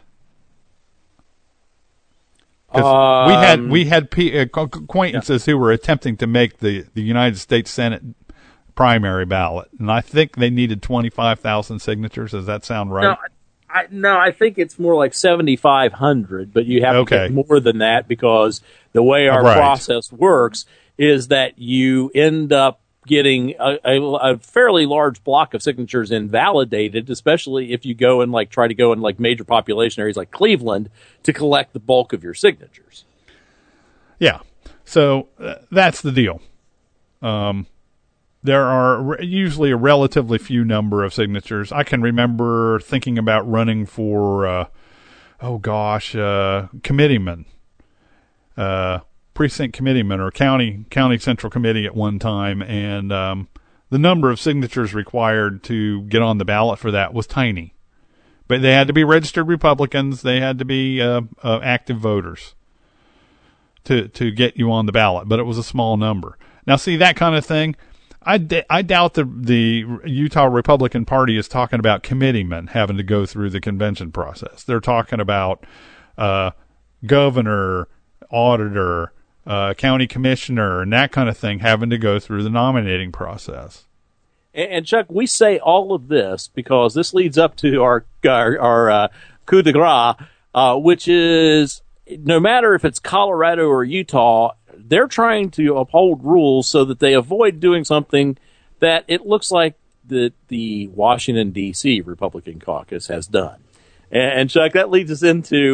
[SPEAKER 1] Because we had acquaintances who were attempting to make the United States Senate primary ballot, and I think they needed 25,000 signatures. Does that sound right?
[SPEAKER 2] No, I think it's more like 7,500, but you have to get more than that because the way our process works is that you end up getting a fairly large block of signatures invalidated, especially if you go and try to go in major population areas like Cleveland to collect the bulk of your signatures.
[SPEAKER 1] Yeah. So that's the deal. There are usually a relatively few number of signatures. I can remember thinking about running for, committeeman, precinct committeeman, or county central committee at one time, and the number of signatures required to get on the ballot for that was tiny. But they had to be registered Republicans. They had to be active voters to get you on the ballot, but it was a small number. Now, see, that kind of thing, I doubt the Utah Republican Party is talking about committeemen having to go through the convention process. They're talking about governor, auditor, county commissioner, and that kind of thing having to go through the nominating process.
[SPEAKER 2] And Chuck, we say all of this because this leads up to our coup de grace, which is no matter if it's Colorado or Utah, they're trying to uphold rules so that they avoid doing something that it looks like the Washington, D.C. Republican caucus has done. And Chuck, that leads us into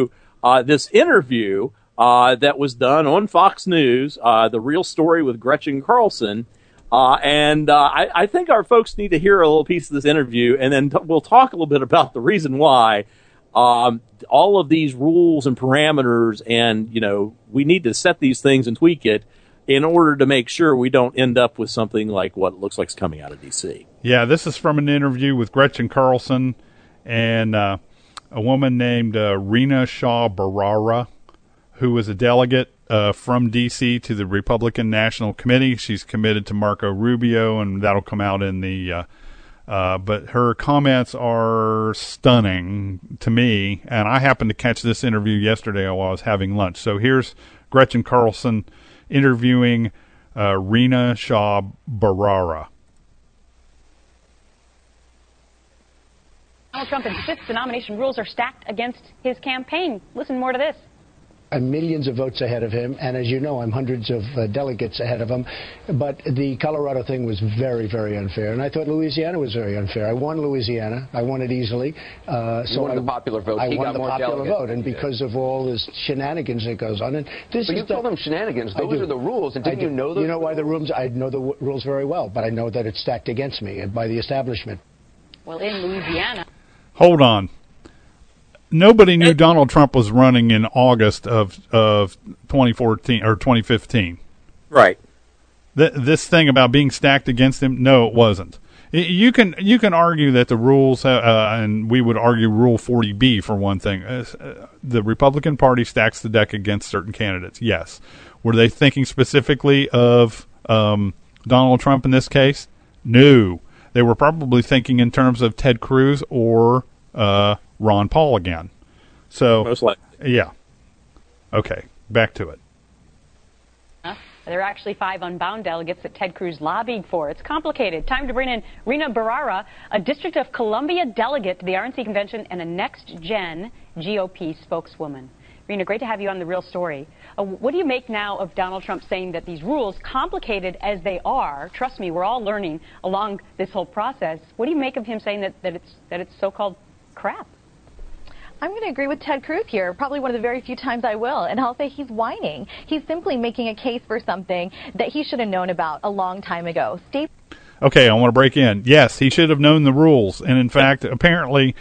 [SPEAKER 2] this interview that was done on Fox News, The Real Story with Gretchen Carlson. And I think our folks need to hear a little piece of this interview, and then we'll talk a little bit about the reason why all of these rules and parameters, and, we need to set these things and tweak it in order to make sure we don't end up with something like what looks like is coming out of D.C.
[SPEAKER 1] Yeah, this is from an interview with Gretchen Carlson and a woman named Rina Shah Barara, who was a delegate from D.C. to the Republican National Committee. She's committed to Marco Rubio, and that'll come out in the but her comments are stunning to me, and I happened to catch this interview yesterday while I was having lunch. So here's Gretchen Carlson interviewing Rina Shah Barara.
[SPEAKER 3] Donald Trump insists the nomination rules are stacked against his campaign. Listen more to this.
[SPEAKER 4] I'm millions of votes ahead of him, and as you know, I'm hundreds of delegates ahead of him. But the Colorado thing was very, very unfair, and I thought Louisiana was very unfair. I won Louisiana. I won it easily.
[SPEAKER 5] You won the popular vote.
[SPEAKER 4] I
[SPEAKER 5] he
[SPEAKER 4] won
[SPEAKER 5] got
[SPEAKER 4] the
[SPEAKER 5] more
[SPEAKER 4] popular
[SPEAKER 5] delegates
[SPEAKER 4] vote, and because of all this shenanigans that goes on. And this
[SPEAKER 5] but
[SPEAKER 4] is
[SPEAKER 5] you call them shenanigans. Those are the rules, and didn't you know those?
[SPEAKER 4] You know why the rules? I know the rules very well, but I know that it's stacked against me by the establishment.
[SPEAKER 3] Well, in Louisiana.
[SPEAKER 1] Hold on. Nobody knew Donald Trump was running in August of 2014 or 2015.
[SPEAKER 2] Right.
[SPEAKER 1] This thing about being stacked against him, no, it wasn't. You can argue that the rules, and we would argue Rule 40B for one thing. The Republican Party stacks the deck against certain candidates. Yes. Were they thinking specifically of Donald Trump in this case? No. They were probably thinking in terms of Ted Cruz or Ron Paul again. So,
[SPEAKER 2] most likely.
[SPEAKER 1] Yeah. Okay, back to it.
[SPEAKER 3] There are actually 5 unbound delegates that Ted Cruz lobbied for. It's complicated. Time to bring in Rina Barara, a District of Columbia delegate to the RNC convention and a next-gen GOP spokeswoman. Rina, great to have you on The Real Story. What do you make now of Donald Trump saying that these rules, complicated as they are, trust me, we're all learning along this whole process, what do you make of him saying that it's so-called crap?
[SPEAKER 6] I'm going to agree with Ted Cruz here, probably one of the very few times I will, and I'll say he's whining. He's simply making a case for something that he should have known about a long time ago.
[SPEAKER 1] Okay, I want to break in. Yes, he should have known the rules, and in fact, apparently,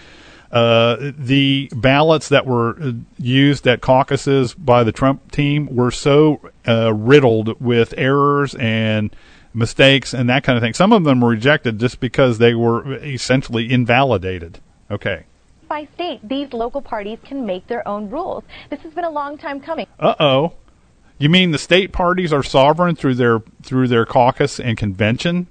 [SPEAKER 1] the ballots that were used at caucuses by the Trump team were so riddled with errors and mistakes and that kind of thing. Some of them were rejected just because they were essentially invalidated. Okay.
[SPEAKER 6] By state, these local parties can make their own rules. This has been a long time coming.
[SPEAKER 1] Uh-oh. You mean the state parties are sovereign through their caucus and convention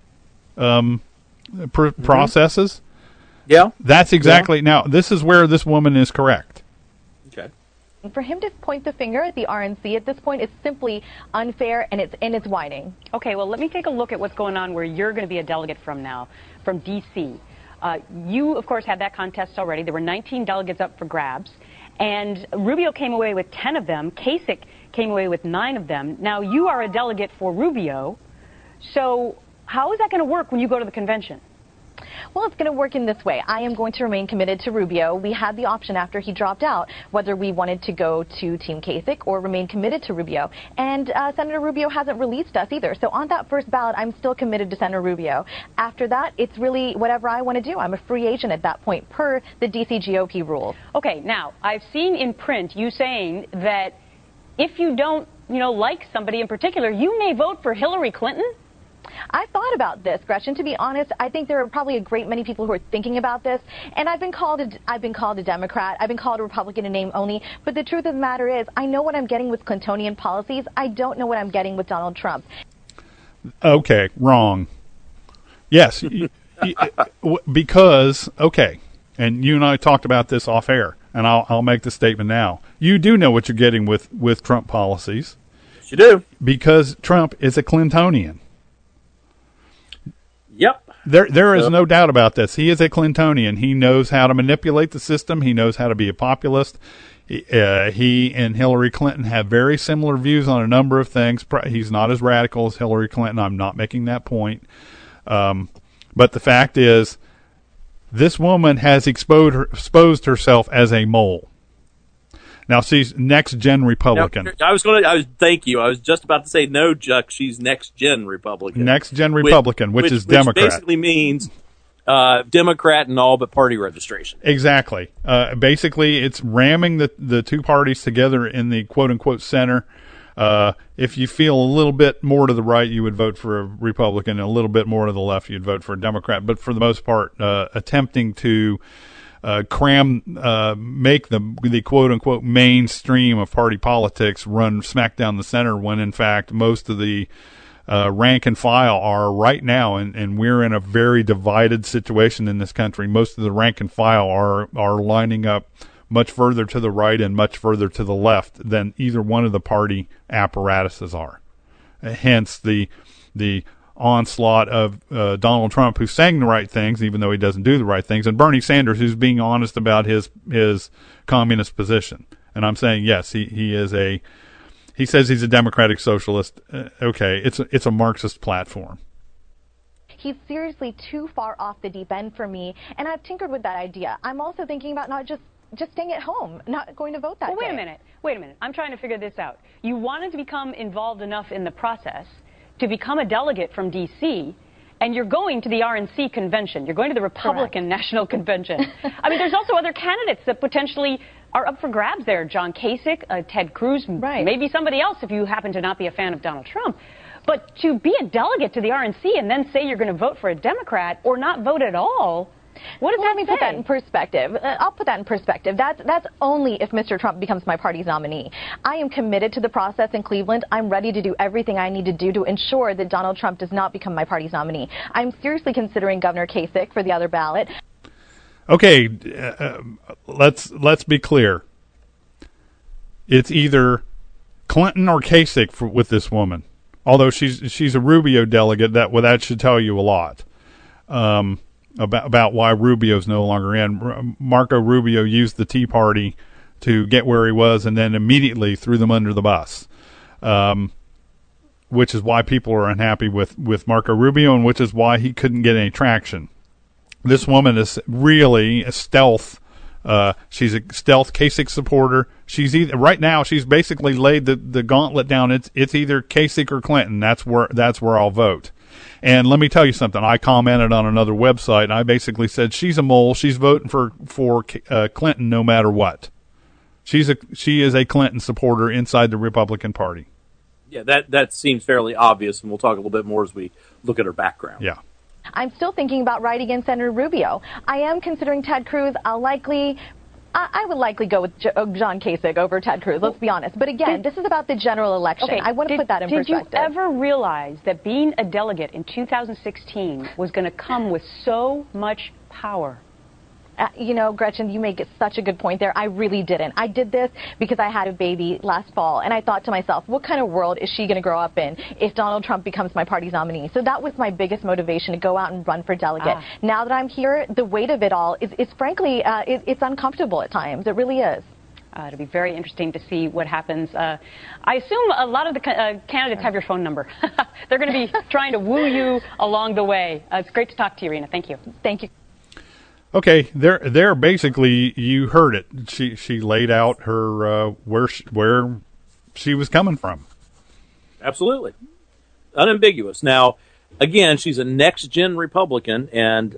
[SPEAKER 1] processes?
[SPEAKER 2] Yeah.
[SPEAKER 1] That's exactly. Yeah. Now, this is where this woman is correct.
[SPEAKER 2] Okay.
[SPEAKER 6] For him to point the finger at the RNC at this point is simply unfair, and it's whining.
[SPEAKER 3] Okay, well, let me take a look at what's going on where you're going to be a delegate from now, from D.C. You, of course, had that contest already. There were 19 delegates up for grabs, and Rubio came away with 10 of them. Kasich came away with 9 of them. Now, you are a delegate for Rubio, so how is that going to work when you go to the convention?
[SPEAKER 6] Well, it's going to work in this way. I am going to remain committed to Rubio. We had the option after he dropped out whether we wanted to go to Team Kasich or remain committed to Rubio. And Senator Rubio hasn't released us either. So on that first ballot, I'm still committed to Senator Rubio. After that, it's really whatever I want to do. I'm a free agent at that point per the D.C. GOP rules.
[SPEAKER 3] Okay, now, I've seen in print you saying that if you don't, like somebody in particular, you may vote for Hillary Clinton.
[SPEAKER 6] I thought about this, Gretchen. To be honest, I think there are probably a great many people who are thinking about this. And I've been called a Democrat. I've been called a Republican in name only. But the truth of the matter is, I know what I'm getting with Clintonian policies. I don't know what I'm getting with Donald Trump.
[SPEAKER 1] Okay, wrong. Yes, because, okay, and you and I talked about this off air, and I'll make the statement now. You do know what you're getting with Trump policies.
[SPEAKER 2] Yes, you do.
[SPEAKER 1] Because Trump is a Clintonian.
[SPEAKER 2] Yep.
[SPEAKER 1] There is no doubt about this. He is a Clintonian. He knows how to manipulate the system. He knows how to be a populist. He and Hillary Clinton have very similar views on a number of things. He's not as radical as Hillary Clinton. I'm not making that point. But the fact is, this woman has exposed herself as a mole. Now she's next gen Republican.
[SPEAKER 2] Now, thank you. I was just about to say no, Chuck. She's next gen Republican.
[SPEAKER 1] Next gen Republican, which is Democrat.
[SPEAKER 2] Which basically means Democrat and all but party registration.
[SPEAKER 1] Exactly. Basically, it's ramming the two parties together in the quote unquote center. If you feel a little bit more to the right, you would vote for a Republican, and a little bit more to the left, you'd vote for a Democrat. But for the most part, attempting to make the quote unquote mainstream of party politics run smack down the center, when in fact most of the rank and file are right now, and we're in a very divided situation in this country. Most of the rank and file are lining up much further to the right and much further to the left than either one of the party apparatuses are. Hence the onslaught of Donald Trump, who's saying the right things even though he doesn't do the right things, and Bernie Sanders, who's being honest about his communist position. And I'm saying, yes, he says he's a democratic socialist. Okay, it's a Marxist platform.
[SPEAKER 6] He's seriously too far off the deep end for me, and I've tinkered with that idea. I'm also thinking about not just staying at home, not going to vote that day.
[SPEAKER 3] Wait a minute. I'm trying to figure this out. You wanted to become involved enough in the process to become a delegate from D.C., and you're going to the RNC convention. You're going to the Republican National Convention. I mean, there's also other candidates that potentially are up for grabs there. John Kasich, Ted Cruz, maybe somebody else if you happen to not be a fan of Donald Trump. But to be a delegate to the RNC and then say you're going to vote for a Democrat or not vote at all, what does that mean?
[SPEAKER 6] Let me put that in perspective. I'll put that in perspective. That's only if Mr. Trump becomes my party's nominee. I am committed to the process in Cleveland. I'm ready to do everything I need to do to ensure that Donald Trump does not become my party's nominee. I'm seriously considering Governor Kasich for the other ballot.
[SPEAKER 1] Okay, let's be clear. It's either Clinton or Kasich with this woman. Although she's a Rubio delegate, that should tell you a lot. About why Rubio's no longer in. Marco Rubio used the Tea Party to get where he was and then immediately threw them under the bus, which is why people are unhappy with Marco Rubio, and which is why he couldn't get any traction. This woman is really a stealth. She's a stealth Kasich supporter. Right now she's basically laid the gauntlet down. It's either Kasich or Clinton. That's where I'll vote. And let me tell you something. I commented on another website, and I basically said she's a mole. She's voting for Clinton no matter what. She is a Clinton supporter inside the Republican Party.
[SPEAKER 2] Yeah, that seems fairly obvious, and we'll talk a little bit more as we look at her background.
[SPEAKER 1] Yeah.
[SPEAKER 6] I'm still thinking about writing in Senator Rubio. I am considering Ted Cruz. I would likely go with John Kasich over Ted Cruz, let's be honest. But again, this is about the general election.
[SPEAKER 3] Okay,
[SPEAKER 6] I want to put that in perspective.
[SPEAKER 3] Did you ever realize that being a delegate in 2016 was going to come with so much power?
[SPEAKER 6] Gretchen, you make such a good point there. I really didn't. I did this because I had a baby last fall, and I thought to myself, what kind of world is she going to grow up in if Donald Trump becomes my party's nominee? So that was my biggest motivation, to go out and run for delegate. Now that I'm here, the weight of it all is frankly, it's uncomfortable at times. It really is.
[SPEAKER 3] It'll be very interesting to see what happens. I assume a lot of the candidates have your phone number. They're going to be trying to woo you along the way. It's great to talk to you, Irina. Thank you.
[SPEAKER 6] Thank you.
[SPEAKER 1] Okay, there basically, you heard it. She laid out her where she was coming from.
[SPEAKER 2] Absolutely, unambiguous. Now, again, she's a next-gen Republican, and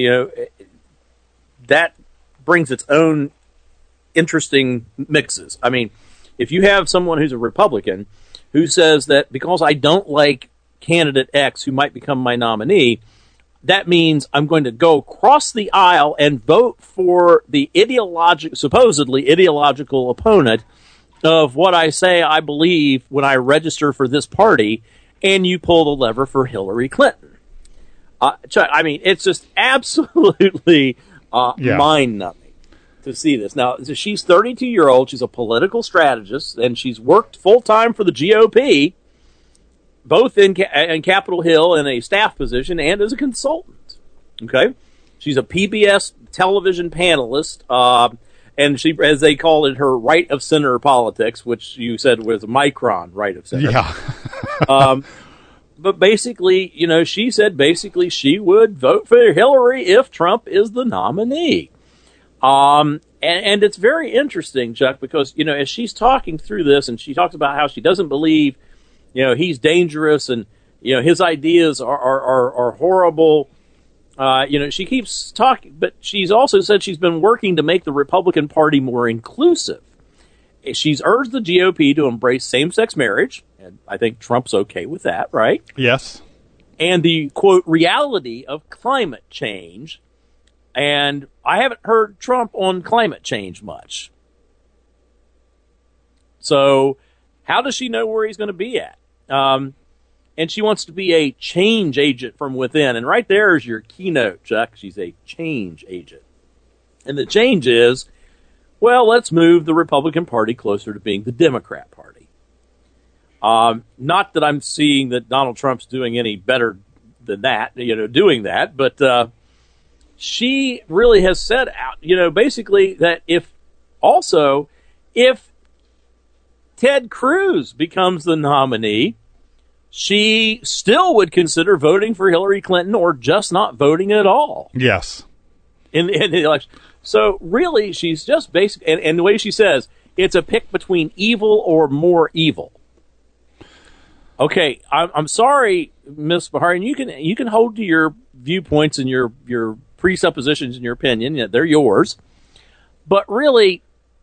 [SPEAKER 2] that brings its own interesting mixes. I mean, if you have someone who's a Republican who says that because I don't like candidate X who might become my nominee, that means I'm going to go across the aisle and vote for the supposedly ideological opponent of what I say I believe when I register for this party, and you pull the lever for Hillary Clinton. Chuck, I mean, it's just absolutely mind-numbing to see this. Now, she's 32-year-old. She's a political strategist, and she's worked full-time for the GOP, both in Capitol Hill in a staff position and as a consultant. Okay, she's a PBS television panelist, and she, as they call it, her right of center politics, which you said was a micron right of center.
[SPEAKER 1] Yeah.
[SPEAKER 2] But basically, she said she would vote for Hillary if Trump is the nominee. And And it's very interesting, Chuck, because, as she's talking through this, and she talks about how she doesn't believe, he's dangerous and, his ideas are horrible. She keeps talking, but she's also said she's been working to make the Republican Party more inclusive. She's urged the GOP to embrace same-sex marriage, and I think Trump's okay with that, right?
[SPEAKER 1] Yes.
[SPEAKER 2] And the, quote, reality of climate change. And I haven't heard Trump on climate change much. So how does she know where he's going to be at? And she wants to be a change agent from within. And right there is your keynote, Chuck. She's a change agent. And the change is, well, let's move the Republican Party closer to being the Democrat Party. Not that I'm seeing that Donald Trump's doing any better than that, doing that, but she really has said out, basically that if Ted Cruz becomes the nominee, she still would consider voting for Hillary Clinton or just not voting at all.
[SPEAKER 1] Yes.
[SPEAKER 2] In the election. So really, she's just and the way she says, it's a pick between evil or more evil. Okay, I'm sorry, Ms. Baharian, you can hold to your viewpoints and your presuppositions and your opinion. They're yours. But really,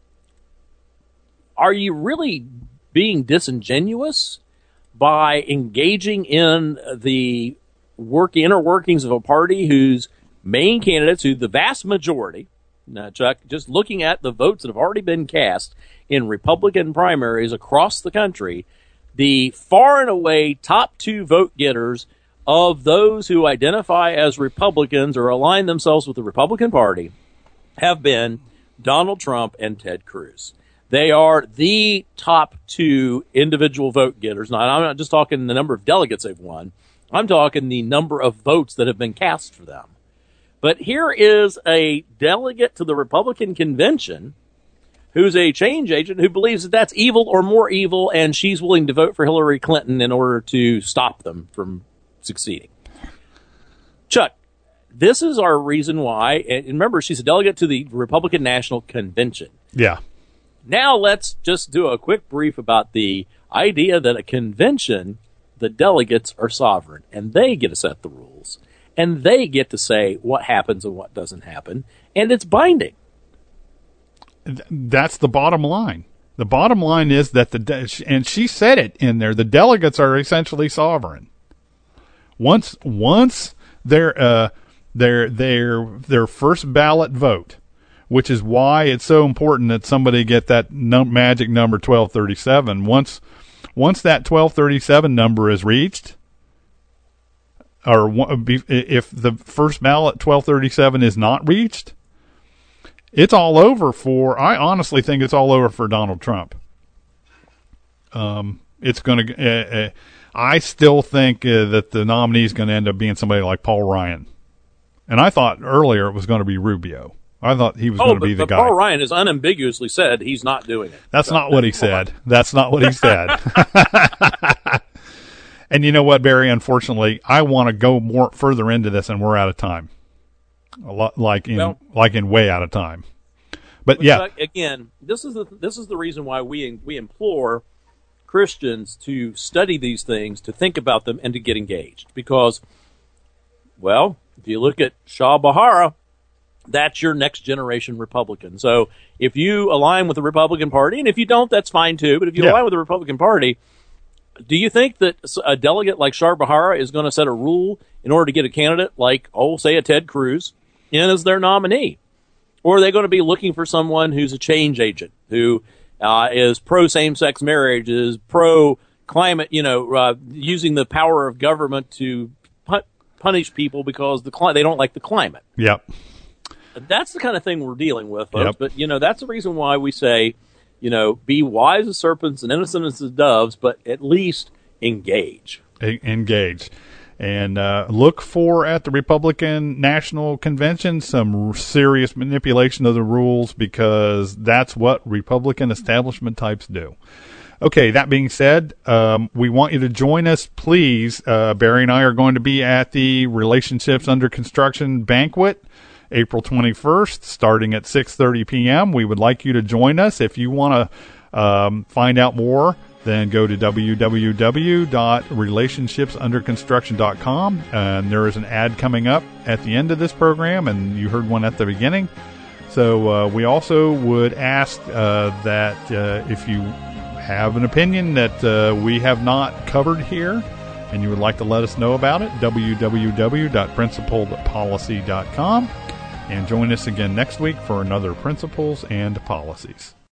[SPEAKER 2] are you really being disingenuous by engaging in the inner workings of a party whose main candidates, who the vast majority, now, Chuck, just looking at the votes that have already been cast in Republican primaries across the country, the far and away top two vote getters of those who identify as Republicans or align themselves with the Republican Party have been Donald Trump and Ted Cruz. They are the top two individual vote getters. Now, I'm not just talking the number of delegates they've won. I'm talking the number of votes that have been cast for them. But here is a delegate to the Republican convention who's a change agent who believes that that's evil or more evil, and she's willing to vote for Hillary Clinton in order to stop them from succeeding. Chuck, this is our reason why, and remember, she's a delegate to the Republican National Convention.
[SPEAKER 1] Yeah.
[SPEAKER 2] Now let's just do a quick brief about the idea that a convention, the delegates are sovereign, and they get to set the rules, and they get to say what happens and what doesn't happen, and it's binding.
[SPEAKER 1] That's the bottom line. The bottom line is that and she said it in there, the delegates are essentially sovereign. Once their first ballot vote, which is why it's so important that somebody get that magic number 1237. Once that 1237 number is reached, or if the first ballot 1237 is not reached, it's all over I honestly think it's all over for Donald Trump. It's going to, I still think that the nominee is going to end up being somebody like Paul Ryan. And I thought earlier it was going to be Rubio. I thought he was going to be the guy.
[SPEAKER 2] Paul Ryan has unambiguously said he's not doing it.
[SPEAKER 1] That's not what he said. That's not what he said. And you know what, Barry? Unfortunately, I want to go further into this, and we're out of time. A lot, like in way out of time. But yeah,
[SPEAKER 2] again, this is the reason why we implore Christians to study these things, to think about them, and to get engaged. Because, well, if you look at Shah Bahara, that's your next generation Republican. So if you align with the Republican Party, and if you don't, that's fine too. But if you align with the Republican Party, do you think that a delegate like Shah Bahara is going to set a rule in order to get a candidate like, say, a Ted Cruz in as their nominee? Or are they going to be looking for someone who's a change agent, who is pro same-sex marriage, is pro climate, using the power of government to punish people because they don't like the climate?
[SPEAKER 1] Yep.
[SPEAKER 2] That's the kind of thing we're dealing with, folks. Yep. But, that's the reason why we say, be wise as serpents and innocent as doves, but at least engage.
[SPEAKER 1] Engage. And look for, at the Republican National Convention, some serious manipulation of the rules, because that's what Republican establishment types do. Okay, that being said, we want you to join us, please. Barry and I are going to be at the Relationships Under Construction banquet April 21st, starting at 6:30 p.m. We would like you to join us. If you want to find out more, then go to www.relationshipsunderconstruction.com, and there is an ad coming up at the end of this program, and you heard one at the beginning. So we also would ask that if you have an opinion that we have not covered here and you would like to let us know about it, www.principledpolicy.com, and join us again next week for another Principles and Policies.